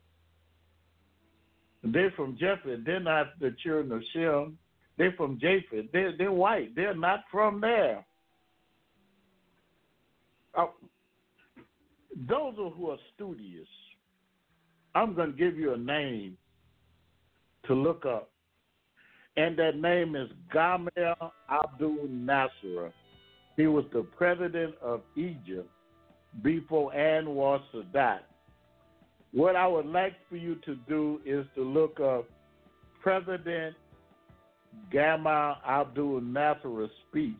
They're from Japheth. They're not the children of Shem. They're from Japheth. They're white. They're not from there. Oh, those who are studious, I'm going to give you a name to look up, and that name is Gamal Abdel Nasser. He was the president of Egypt before Anwar Sadat. What I would like for you to do is to look up President Gamal Abdel Nasser's speech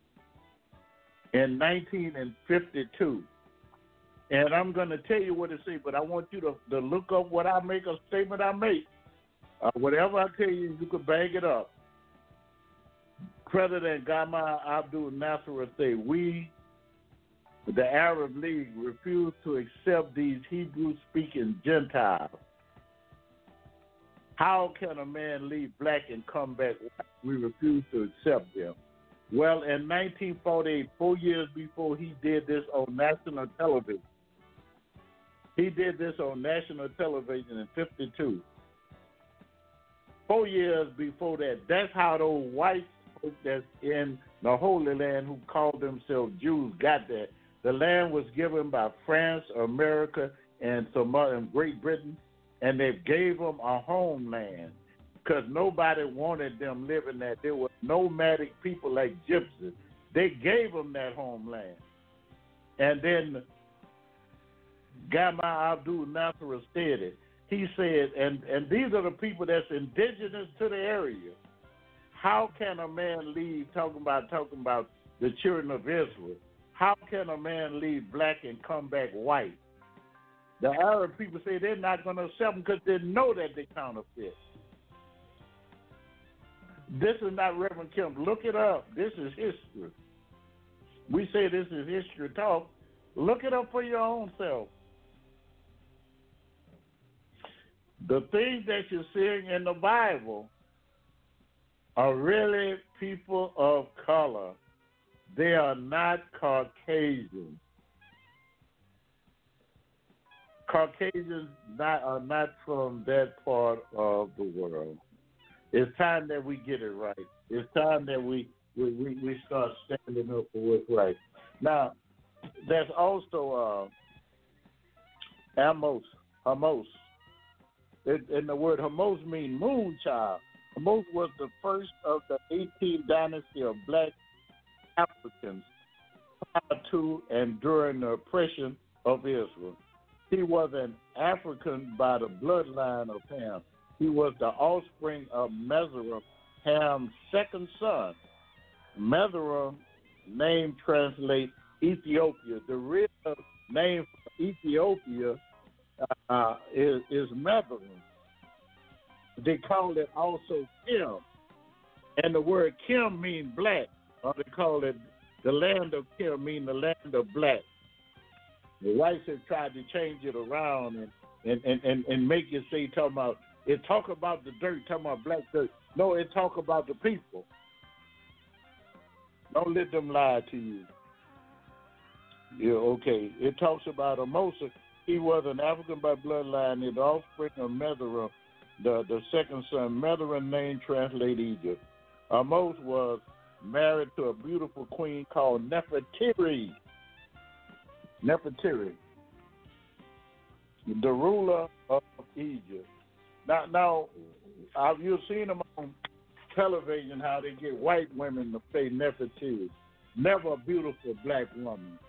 in 1952. And I'm going to tell you what it says, but I want you to look up what I make, a statement I make. Whatever I tell you, you can bang it up. President Gamal Abdel Nasser said, we, the Arab League, refuse to accept these Hebrew-speaking Gentiles. How can a man leave black and come back white? We refuse to accept them. Well, in 1948, 4 years before he did this on national television, he did this on national television in 52. 4 years before that, that's how those white folk that's in the Holy Land who called themselves Jews got that. The land was given by France, America, and Great Britain, and they gave them a homeland because nobody wanted them living there. There were nomadic people like gypsies. They gave them that homeland. And then Gamal Abdel Nasser said it. He said, and these are the people that's indigenous to the area. How can a man leave, talking about the children of Israel, how can a man leave black and come back white? The Arab people say they're not going to accept them because they know that they counterfeit. This is not Reverend Kemp. Look it up. This is history. We say this is history talk. Look it up for your own self. The things that you're seeing in the Bible are really people of color. They are not Caucasians. Caucasians are not from that part of the world. It's time that we get it right. It's time that we start standing up for what's right. Now, there's also Amos. And the word Hamos means moon child. Hamos was the first of the 18th dynasty of black Africans prior to and during the oppression of Israel. He was an African by the bloodline of Ham. He was the offspring of Mezarim, Ham's second son. Mezarim, name translates Ethiopia. The real name for Ethiopia is Mezarim. They call it also Kim. And the word Kim means black. Or they call it the land of Kim, mean the land of black. The whites have tried to change it around and make it say, talk about the dirt, talking about black dirt. No, it talk about the people. Don't let them lie to you. Yeah, okay. It talks about Amos. He was an African by bloodline, the offspring of Mezarim, the second son. Mezarim name translate Egypt. Amos was married to a beautiful queen called Nefertiti. Nefertiti, the ruler of Egypt. Now, you've seen them on television how they get white women to play Nefertiti. Never a beautiful black woman.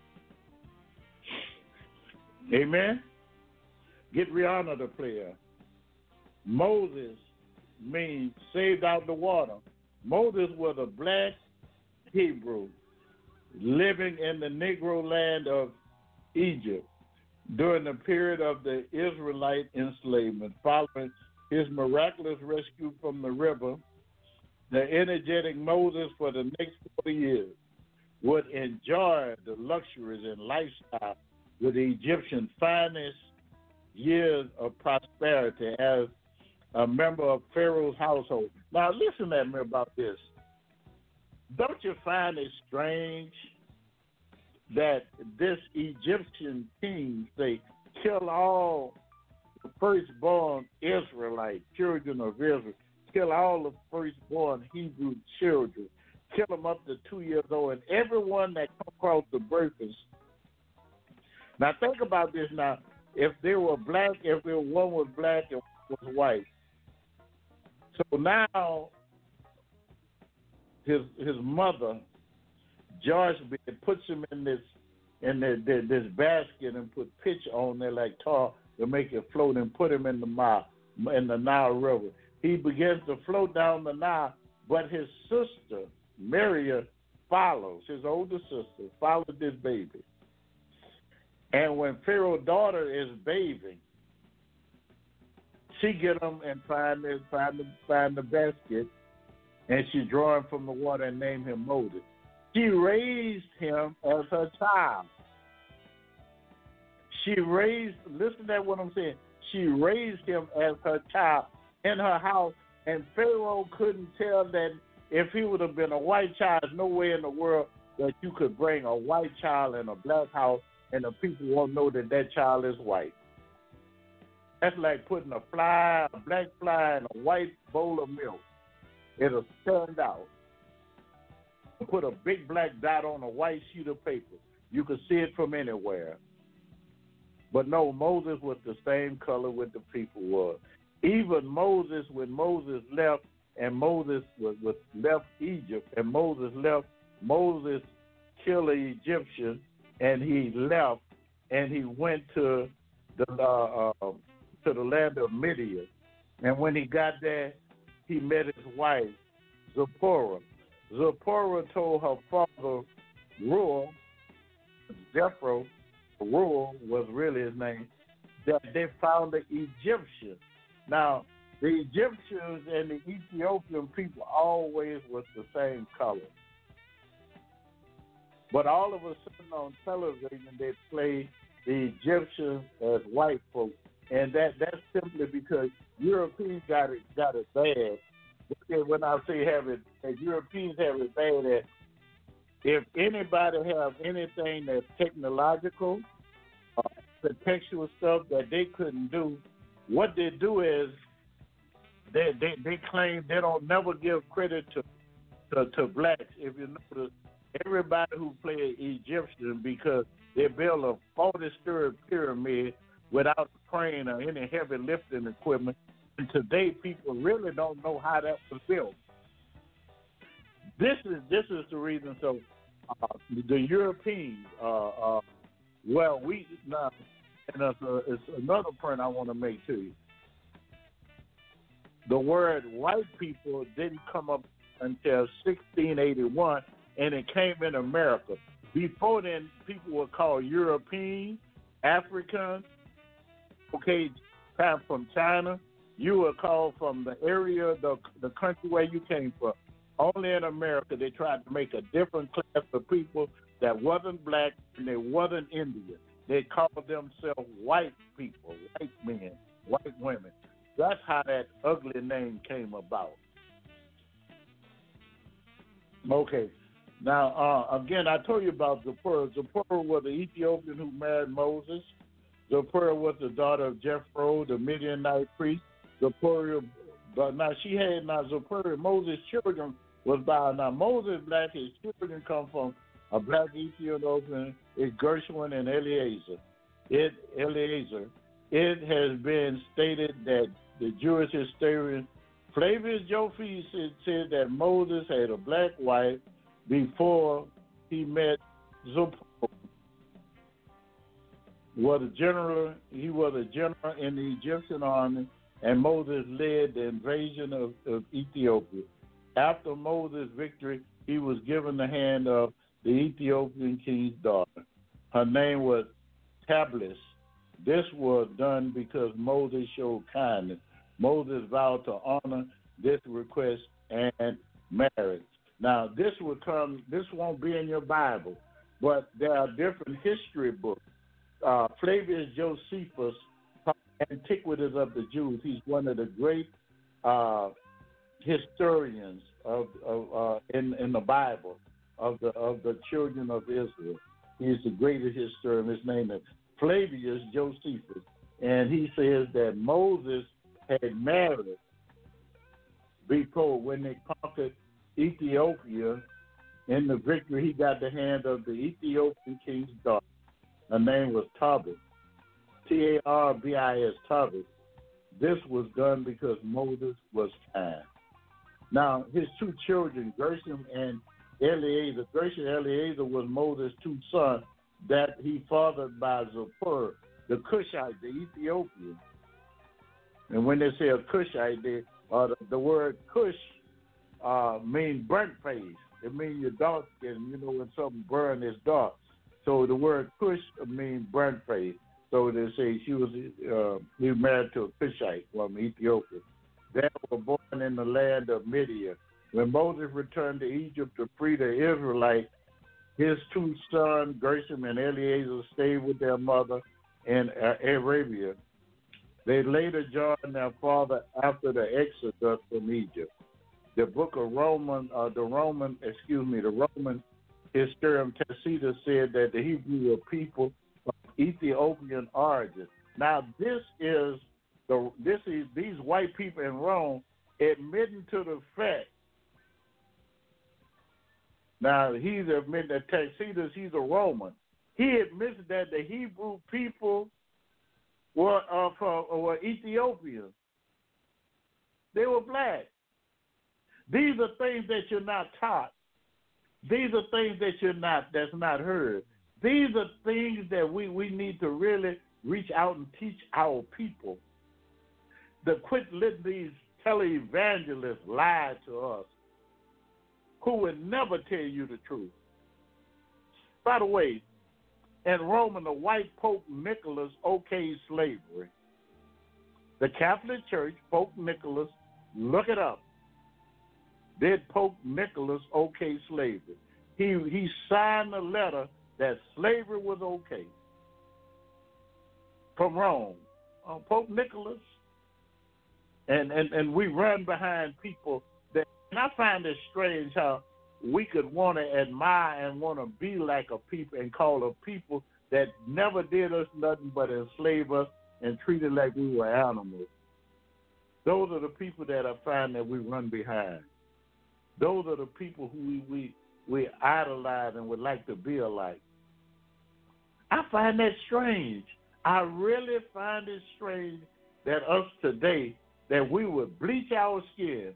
Amen? Get Rihanna to play her. Moses means saved out the water. Moses was a black Hebrew living in the Negro land of Egypt during the period of the Israelite enslavement. Following his miraculous rescue from the river, the energetic Moses for the next 40 years would enjoy the luxuries and lifestyle with the Egyptian finest years of prosperity as a member of Pharaoh's household. Now listen at me about this. Don't you find it strange that this Egyptian king, they kill all the firstborn Israelite children of Israel, kill all the firstborn Hebrew children, kill them up to 2 years old, and everyone that come across the birthers Now think about this. Now, if they were black, if one was black and one was white, so now his mother, Jochebed, puts him in this basket and put pitch on there like tar to make it float and put him in the Nile River. He begins to float down the Nile, but his sister, Miriam, follows. His older sister followed this baby. And when Pharaoh's daughter is bathing, she get him and find the basket, and she draw him from the water and name him Moses. She raised him as her child. Listen to what I'm saying. She raised him as her child in her house, and Pharaoh couldn't tell that if he would have been a white child, there's no way in the world that you could bring a white child in a black house and the people won't know that that child is white. That's like putting a black fly in a white bowl of milk. It'll stand out. Put a big black dot on a white sheet of paper. You could see it from anywhere. But no, Moses was the same color with the people was. Even Moses, when Moses left, and Moses was left Egypt, and Moses killed the Egyptian, and he left, and he went to the land of Midian. And when he got there, he met his wife, Zipporah. Zipporah told her father, Reuel, Jethro, Reuel was really his name, that they found the Egyptian. Now, the Egyptians and the Ethiopian people always was the same color. But all of a sudden on television, they play the Egyptians as white folks. And that's simply because Europeans got it bad. When I say have it, Europeans have it bad that if anybody have anything that's technological, contextual stuff that they couldn't do, what they do is they claim they don't never give credit to blacks. If you notice, everybody who played Egyptian because they built a 40-story pyramid without a crane or any heavy lifting equipment. And today, people really don't know how that was built. This is the reason. So the Europeans, it's another point I want to make to you. The word white people didn't come up until 1681, and it came in America. Before then, people were called European, African, from China. You were called from the area, the country where you came from. Only in America, they tried to make a different class of people that wasn't black and they wasn't Indian. They called themselves white people, white men, white women. That's how that ugly name came about. Okay. Now, again, I told you about Zipporah. Zipporah was the Ethiopian who married Moses. Zipporah was the daughter of Jethro, the Midianite priest. Zipporah, Zipporah, Moses' children was by now. Moses black, his children come from a black Ethiopian, is Gershwin and Eliezer. It has been stated that the Jewish historian Flavius Josephus said that Moses had a black wife before he met Zipporah. He was a general in the Egyptian army, and Moses led the invasion of Ethiopia. After Moses' victory, he was given the hand of the Ethiopian king's daughter. Her name was Tablis. This was done because Moses showed kindness. Moses vowed to honor this request and marriage. Now, this won't be in your Bible, but there are different history books. Flavius Josephus, Antiquities of the Jews. He's one of the great historians in the Bible of the children of Israel. He's the greatest historian. His name is Flavius Josephus, and he says that Moses had married before when they conquered Ethiopia. In the victory, he got the hand of the Ethiopian king's daughter. Her name was Tarbis, Tarbis, Tarbis. This was done because Moses was kind. Now, his two children, Gershom and Eleazar. Gershom and Eleazar was Moses' two sons that he fathered by Zipporah, the Cushite, the Ethiopian. And when they say a Cushite, the word Cush means burnt face. It means you're dark skin. You know, when something burns, it's dark. So the word Cush means burnt face. So they say he was married to a Cushite from Ethiopia. They were born in the land of Midian. When Moses returned to Egypt to free the Israelites, his two sons, Gershom and Eleazar, stayed with their mother in Arabia. They later joined their father after the exodus from Egypt. The book of Roman historian Tacitus said that the Hebrew were people of Ethiopian origin. Now, these white people in Rome admitting to the fact. Now, he's admitting that Tacitus, he's a Roman. He admits that the Hebrew people were Ethiopians. They were black. These are things that you're not taught. These are things that's not heard. These are things that we need to really reach out and teach our people. To quit letting these televangelists lie to us, who would never tell you the truth. By the way, in Rome, the white Pope Nicholas okayed slavery. The Catholic Church, Pope Nicholas, look it up. Did Pope Nicholas okay slavery? He signed a letter that slavery was okay from Rome. Pope Nicholas. And we run behind people that, and I find it strange how we could want to admire and want to be like a people and call a people that never did us nothing but enslave us and treat it like we were animals. Those are the people that I find that we run behind. Those are the people who we idolize and would like to be alike. I find that strange. I really find it strange that us today, that we would bleach our skin.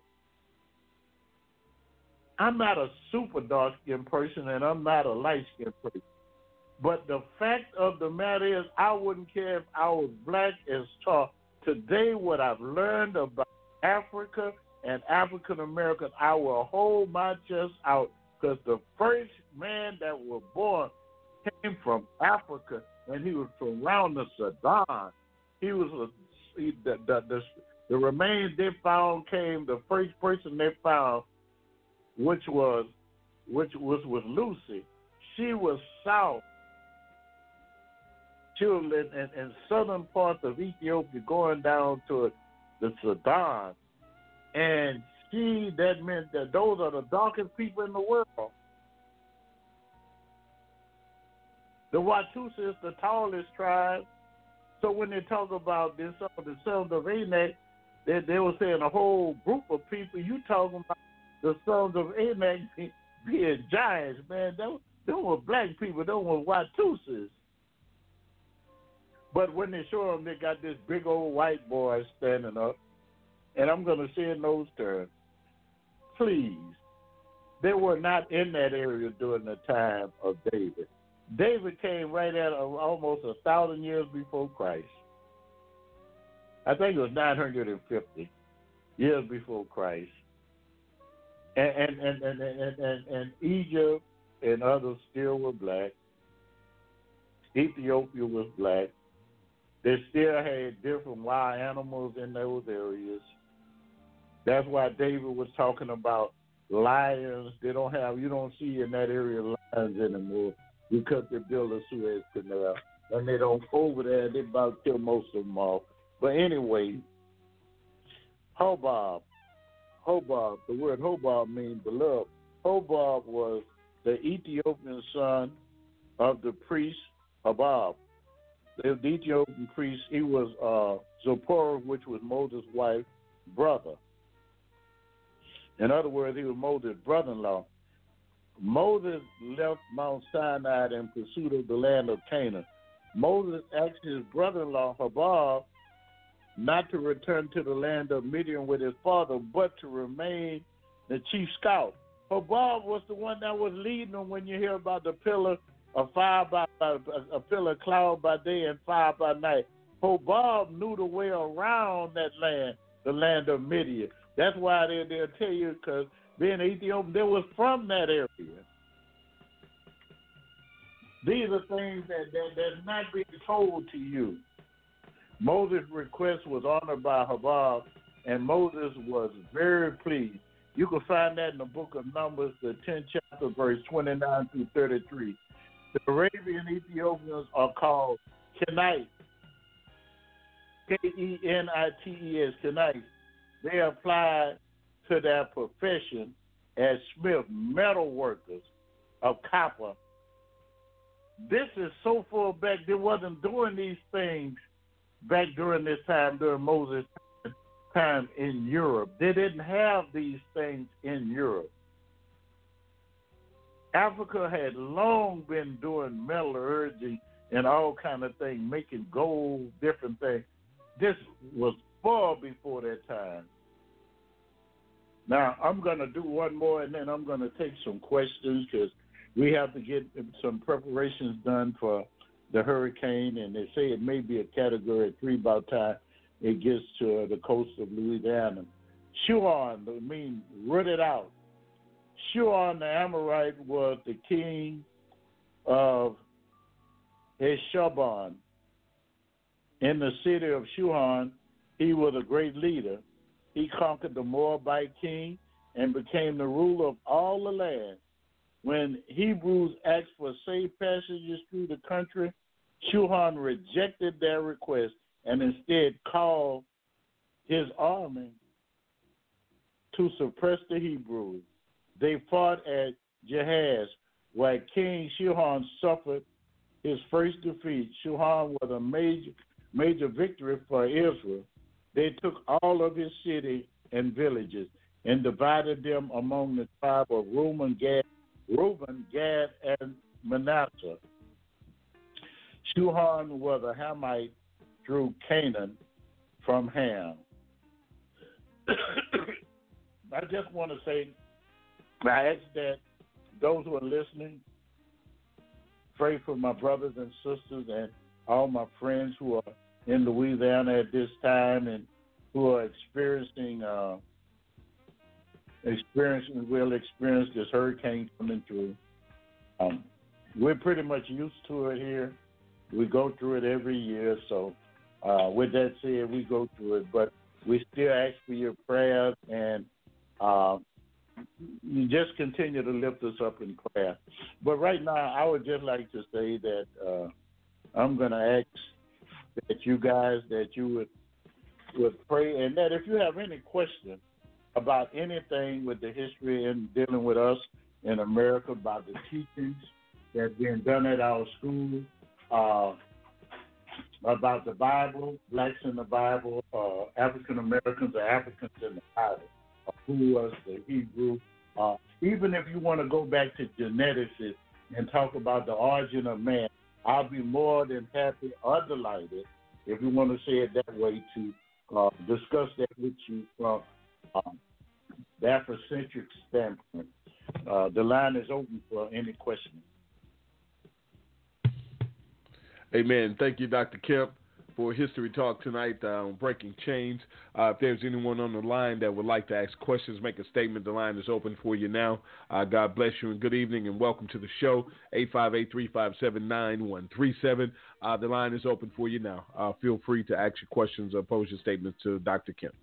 I'm not a super dark-skinned person, and I'm not a light-skinned person. But the fact of the matter is, I wouldn't care if I was black as tar. Today, what I've learned about Africa and African Americans, I will hold my chest out, because the first man that was born came from Africa, and he was from around the Sudan. He was the remains they found came. The first person they found, which was Lucy. She was south. She was in southern parts of Ethiopia, going down to the Sudan. And that meant that those are the darkest people in the world. The Watusi is the tallest tribe. So when they talk about this, the sons of Anak, they were saying a whole group of people. You talking about the sons of Anak being giants, man. They were black people. They were Watusis. But when they show them, they got this big old white boy standing up. And I'm going to say in those terms, please, they were not in that area during the time of David. David came right at almost 1,000 years before Christ. I think it was 950 years before Christ. And Egypt and others still were black. Ethiopia was black. They still had different wild animals in those areas. That's why David was talking about lions. You don't see in that area lions anymore because they built a Suez Canal. And they don't over there, they about kill most of them off. But anyway, Hobab, the word Hobab means beloved. Hobab was the Ethiopian son of the priest Hobab. The Ethiopian priest, he was Zipporah, which was Moses' wife's brother. In other words, he was Moses' brother-in-law. Moses left Mount Sinai in pursuit of the land of Canaan. Moses asked his brother-in-law, Hobab, not to return to the land of Midian with his father, but to remain the chief scout. Hobab was the one that was leading them when you hear about the pillar of fire by a pillar of cloud by day and fire by night. Hobab knew the way around that land, the land of Midian. That's why they'll tell you, because being Ethiopian, they was from that area. These are things that's not being told to you. Moses' request was honored by Hobab, and Moses was very pleased. You can find that in the book of Numbers, the 10th chapter, verse 29 through 33. The Arabian Ethiopians are called Kenites, Kenites, Kenites. They apply to their profession as smith, metal workers of copper. This is so far back, they wasn't doing these things back during this time, during Moses' time in Europe. They didn't have these things in Europe. Africa had long been doing metallurgy and all kind of things, making gold, different things. This was far before that time. Now, I'm going to do one more, and then I'm going to take some questions because we have to get some preparations done for the hurricane, and they say it may be a Category 3 by the time it gets to the coast of Louisiana. Shuhan, I mean, root it out. Shuhan the Amorite was the king of Heshbon. In the city of Shuhan, he was a great leader. He conquered the Moabite king and became the ruler of all the land. When Hebrews asked for safe passages through the country, Shuhan rejected their request and instead called his army to suppress the Hebrews. They fought at Jahaz, where King Shuhan suffered his first defeat. Shuhan was a major victory for Israel. They took all of his cities and villages and divided them among the tribe of Reuben, Gad, and Manasseh. Shuhan was a Hamite through Canaan from Ham. I just want to say, I ask that those who are listening, pray for my brothers and sisters and all my friends who are in Louisiana at this time and who are will experience this hurricane coming through. We're pretty much used to it here. We go through it every year. So with that said, we go through it. But we still ask for your prayers, and you just continue to lift us up in prayer. But right now, I would just like to say that I'm going to ask that you guys, that you would pray, and that if you have any question about anything with the history and dealing with us in America, about the teachings that's being done at our schools, about the Bible, blacks in the Bible, African Americans or Africans in the Bible, who was the Hebrew. Even if you want to go back to geneticists and talk about the origin of man, I'll be more than happy or delighted, if you want to say it that way, to discuss that with you from the Afrocentric standpoint. The line is open for any questions. Amen. Thank you, Dr. Kemp, for History Talk tonight on Breaking Chains. If there's anyone on the line that would like to ask questions, make a statement, the line is open for you now. God bless you and good evening and welcome to the show, 858-357-9137. The line is open for you now. Feel free to ask your questions or pose your statements to Dr. Kemp.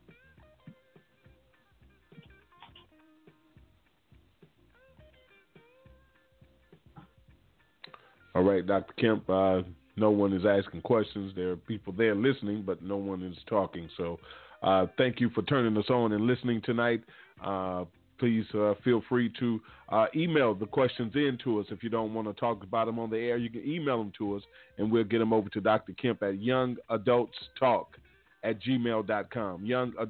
All right, Dr. Kemp, no one is asking questions. There are people there listening, but no one is talking. So thank you for turning us on and listening tonight. Please feel free to email the questions in to us. If you don't want to talk about them on the air, you can email them to us, and we'll get them over to Dr. Kemp at youngadultstalk@gmail.com.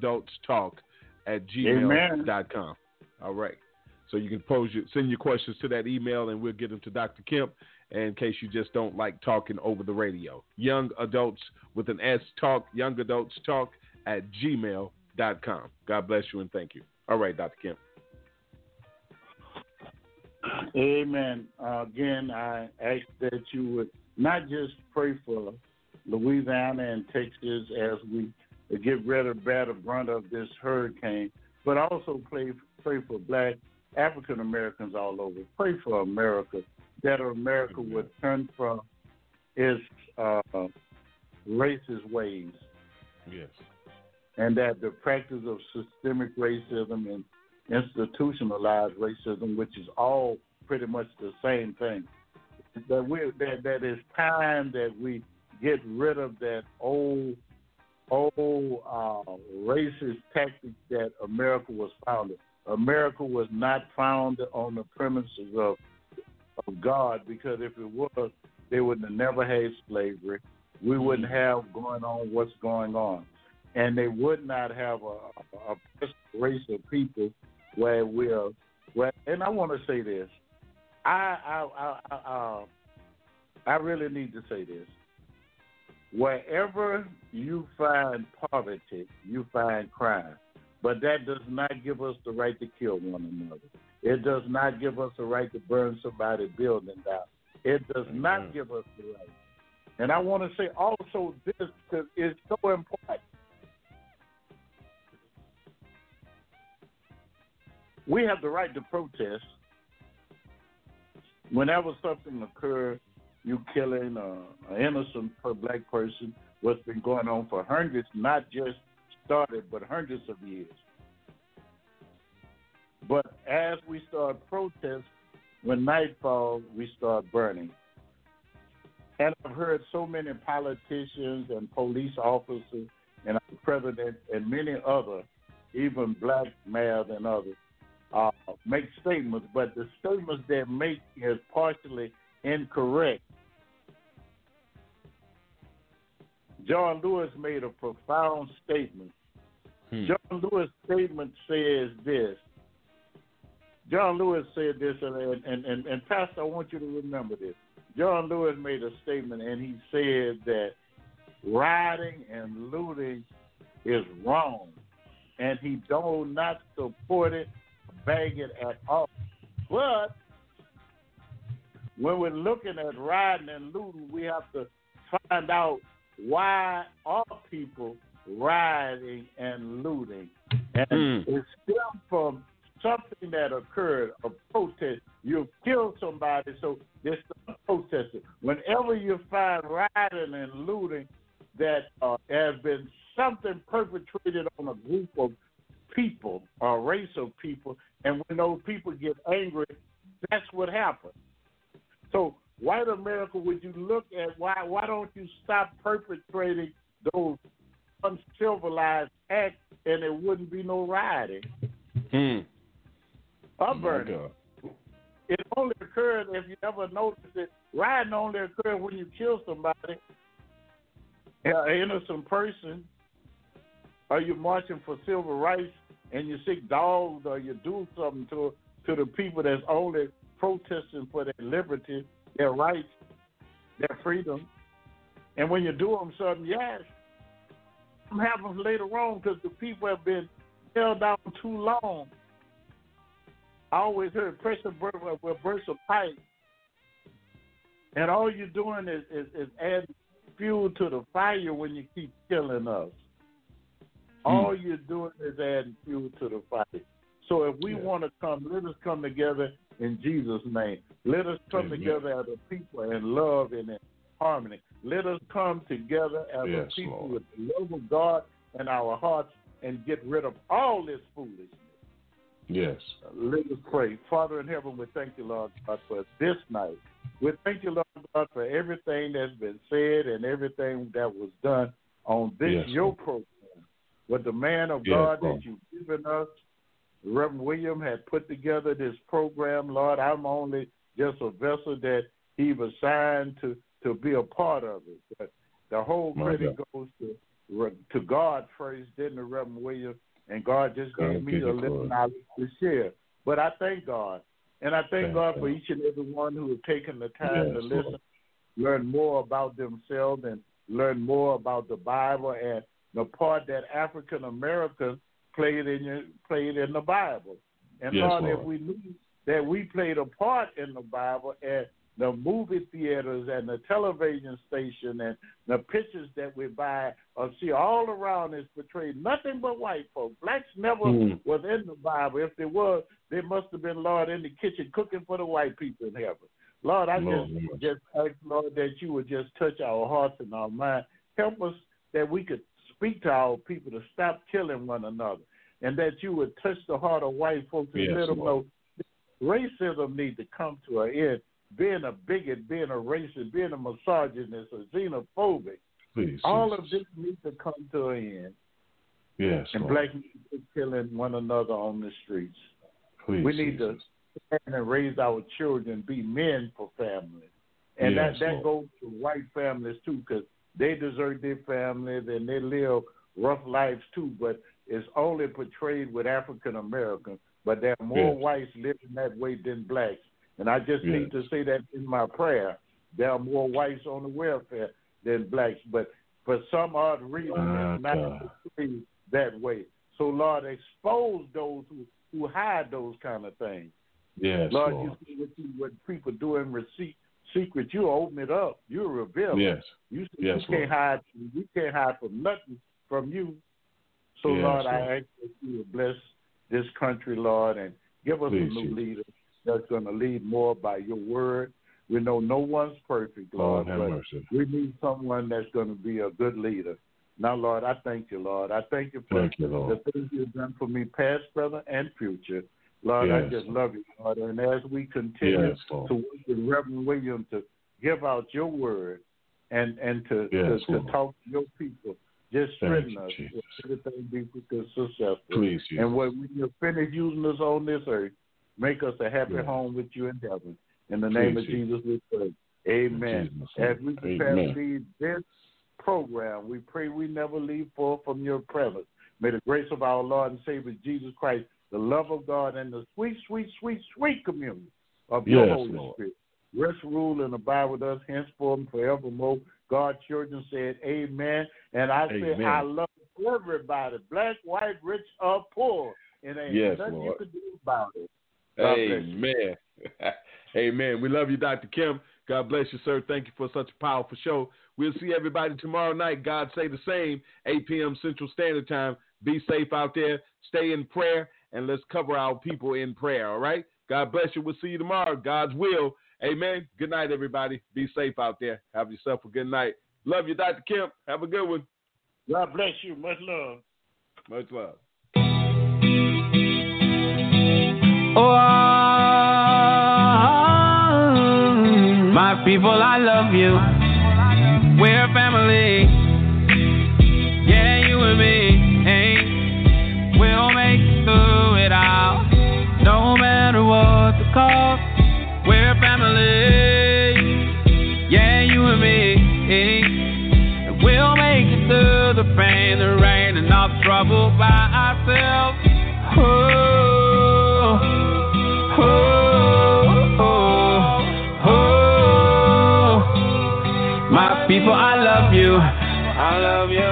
youngadultstalk@gmail.com. All right. So you can send your questions to that email, and we'll get them to Dr. Kemp. in case you just don't like talking over the radio. Young Adults with an S Talk, Young Adults Talk at gmail.com. God bless you and thank you. All right, Dr. Kemp. Amen. Again, I ask that you would not just pray for Louisiana and Texas as we get rid of the brunt of this hurricane, but also pray for Black African Americans all over. Pray for America, that America would turn from its racist ways. Yes. And that the practice of systemic racism and institutionalized racism, which is all pretty much the same thing, that it's time that we get rid of that old racist tactic that America was founded. America was not founded on the premises of God, because if it was, they would have never had slavery. We wouldn't have going on what's going on. And they would not have a race of people where we're. And I want to say this. I really need to say this. Wherever you find poverty, you find crime. But that does not give us the right to kill one another. It does not give us the right to burn somebody's building down. It does not give us the right. And I want to say also this, because it's so important. We have the right to protest. Whenever something occurs, you killing an innocent Black person, what's been going on for hundreds, not just started, but hundreds of years. But as we start protests, when night falls, we start burning. And I've heard so many politicians and police officers and our president and many others, even Black mayors and others, make statements, but the statements they make is partially incorrect. John Lewis made a profound statement. John Lewis' statement says this. John Lewis said this, and Pastor, I want you to remember this. John Lewis made a statement, and he said that rioting and looting is wrong, and he do not support it, bag it at all. But when we're looking at rioting and looting, we have to find out why are people rioting and looting. And it stems from something that occurred, a protest. You killed somebody, so they start protesting. Whenever you find rioting and looting that has been something perpetrated on a group of people or a race of people, and when those people get angry, that's what happens. So white America, would you look at why don't you stop perpetrating those uncivilized acts, and there wouldn't be no rioting or burning? It only occurred, if you ever noticed it, rioting only occurred when you kill somebody, an innocent person, or you're marching for civil rights and you sick dogs, or you do something to the people that's only protesting for their liberty, their rights, their freedom. And when you do them something, yes, it happens later on because the people have been held down too long. I always heard pressure will burst a pipe. And all you're doing is adding fuel to the fire when you keep killing us. All you're doing is adding fuel to the fire. So if we want to come, let us come together in Jesus' name. Let us come together as a people in love and in harmony. Let us come together as a people with the love of God in our hearts and get rid of all this foolishness. Yes. Let us pray. Father in heaven, we thank you, Lord God, for this night. We thank you, Lord God, for everything that's been said and everything that was done on this, your program. With the man of God that you've given us, Reverend William had put together this program. Lord, I'm only just a vessel that he was assigned to be a part of it. But the whole credit goes to God first, then to Reverend William, and God just gave me a little knowledge to share. But I thank God And I thank God for each and every one who has taken the time to listen, learn more about themselves, and learn more about the Bible and the part that African Americans played in the Bible. And Lord, if we knew that we played a part in the Bible and the movie theaters and the television station and the pictures that we buy or see all around is portrayed nothing but white folk. Blacks never was in the Bible. If they were, they must have been, Lord, in the kitchen cooking for the white people in heaven. Lord, I just ask, Lord, that you would just touch our hearts and our minds. Help us that we could speak to our people to stop killing one another, and that you would touch the heart of white folks and let them know racism needs to come to an end. Being a bigot, being a racist, being a misogynist, a xenophobic, all of this needs to come to an end. Yes, and Lord. black people killing one another on the streets. We need to stand and raise our children, be men for families. And that goes to white families, too, because they desert their families and they live rough lives, too, but it's only portrayed with African Americans. But there are more whites living that way than blacks. And I just need to say that in my prayer. There are more whites on the welfare than blacks, but for some odd reason, it's not portrayed that way. So, Lord, expose those who hide those kind of things. Yes, Lord, you see what people do in secret. You open it up. You reveal it. You can't hide. You can't hide from nothing from you. So, Lord, I ask that you would bless this country, Lord, and give us a new leader that's going to lead more by your word. We know no one's perfect, Lord, but we need someone that's going to be a good leader. Now, Lord, I thank you, Lord. I thank you for the things you've done for me, past, present, and future. Lord, I just love you, Lord. And as we continue to work with Reverend William to give out your word and to talk to your people, just strengthen us. Everything be successful. Please, and when you're finished using us on this earth, make us a happy home with you in heaven. In the name of Jesus, we pray. Amen. As we prepare to leave this program, we pray we never leave forth from your presence. May the grace of our Lord and Savior Jesus Christ, the love of God, and the sweet, sweet, sweet, sweet communion of your Holy Spirit rest, rule, and abide with us henceforth and forevermore. God's children said amen. And I say I love everybody, black, white, rich, or poor. And ain't nothing you can do about it. Amen. Amen. We love you, Dr. Kim. God bless you, sir. Thank you for such a powerful show. We'll see everybody tomorrow night. God say the same, 8 p.m. Central Standard Time. Be safe out there. Stay in prayer, and let's cover our people in prayer, all right? God bless you. We'll see you tomorrow. God's will. Amen. Good night, everybody. Be safe out there. Have yourself a good night. Love you, Dr. Kim. Have a good one. God bless you. Much love. Much love. My people, I love you. We're family. Yeah, you and me. Hey, we'll make it through it all. No matter what the cost. We're family. Yeah, you and me. Hey, we'll make it through the pain, the rain, and all the trouble by ourselves. My people, I love you. I love you.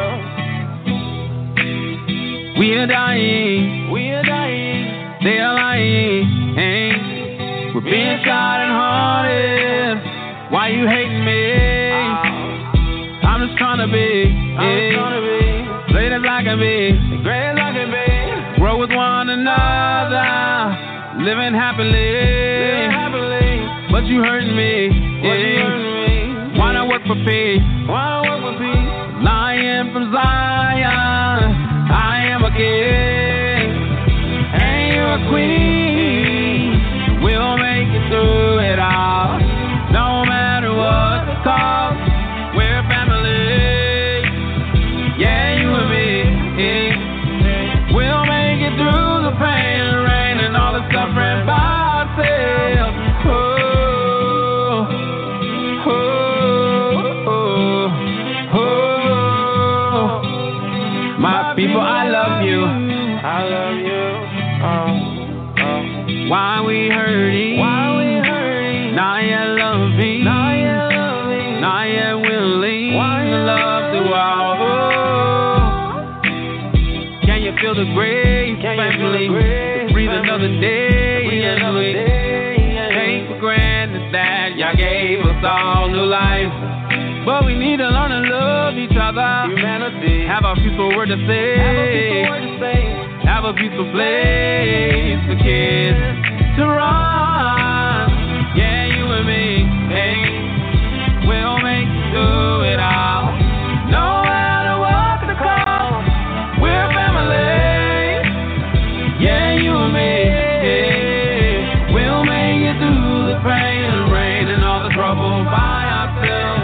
We are dying. We are dying. They are lying. Hey. We're being shot and haunted. Why you hating me? I'm just trying to be. Great as I can be. Great as I can be. Grow with one another. Living happily. But you hurting me. Why not work for peace? Lion from Zion, I am a king, and you're a queen. We'll make it through it all, no matter what the cost. We're family, yeah, you and me. We'll make it through the pain and rain and all the suffering by ourselves. People, I love you. I love you. Why we hurting? feel the grace, family? Breathe another day. Take for granted that y'all gave us all new life. But we need to learn to love each other. Humanity. Have a peaceful word to say. Have a peaceful place for kids to run. Yeah, you and me, hey, we'll make it through it all. No matter what the cost, we're family. Yeah, you and me, hey, we'll make it through the pain and rain and all the trouble by ourselves.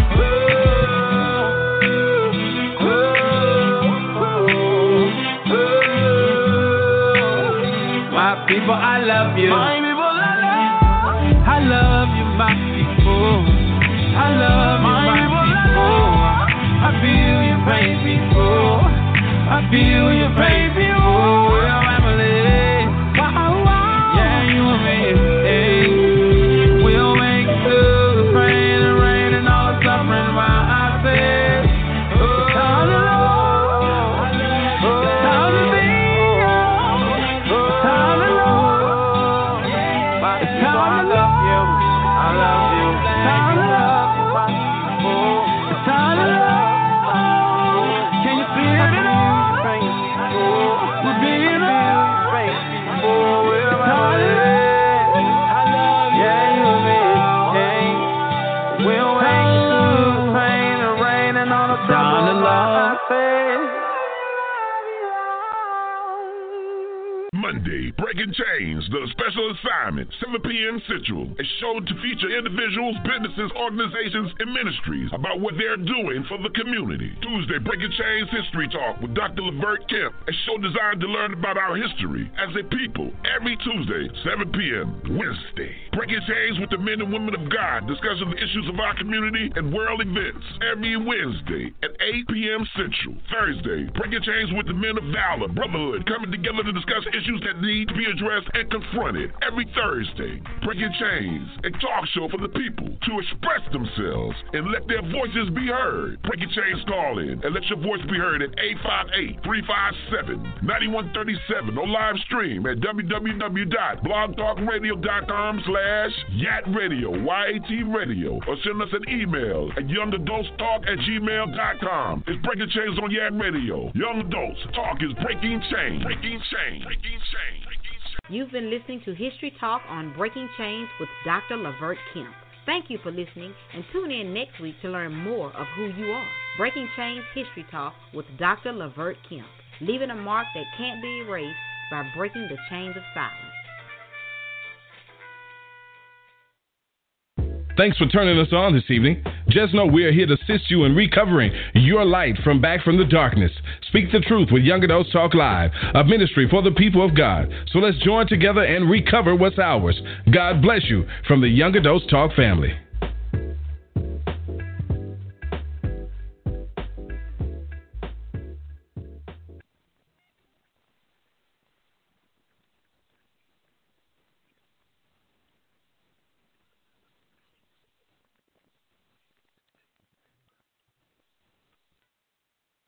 People, I love you. My people, I love you, my people. I love you, my people. I feel your pain, people. I feel your pain, people. We're family. Yeah, you and me. Hey. We'll make it through the pain and rain and all the suffering while I say, oh, time to love. Time to be. Monday, Breaking Chains, the special assignment, 7 p.m. Central. A show to feature individuals, businesses, organizations, and ministries about what they're doing for the community. Tuesday, Breaking Chains History Talk with Dr. Lavert Kemp, a show designed to learn about our history as a people. Every Tuesday, 7 p.m. Wednesday, Breaking Chains with the men and women of God, discussing the issues of our community and world events. Every Wednesday at 8 p.m. Central. Thursday, Breaking Chains with the men of valor, brotherhood, coming together to discuss issues that need to be addressed and confronted. Every Thursday, Breaking Chains, a talk show for the people to express themselves and let their voices be heard. Breaking Chains, call in and let your voice be heard at 858-357-9137 or live stream at www.blogtalkradio.com/YAT Radio, YAT Radio, or send us an email at youngadultstalk@gmail.com. It's Breaking Chains on YAT Radio. Young Adults Talk is breaking chains. Breaking chains. Breaking chains. You've been listening to History Talk on Breaking Chains with Dr. Lavert Kemp. Thank you for listening, and tune in next week to learn more of who you are. Breaking Chains History Talk with Dr. Lavert Kemp, leaving a mark that can't be erased by breaking the chains of silence. Thanks for turning us on this evening. Just know we are here to assist you in recovering your light from back from the darkness. Speak the truth with Young Adults Talk Live, a ministry for the people of God. So let's join together and recover what's ours. God bless you from the Young Adults Talk family.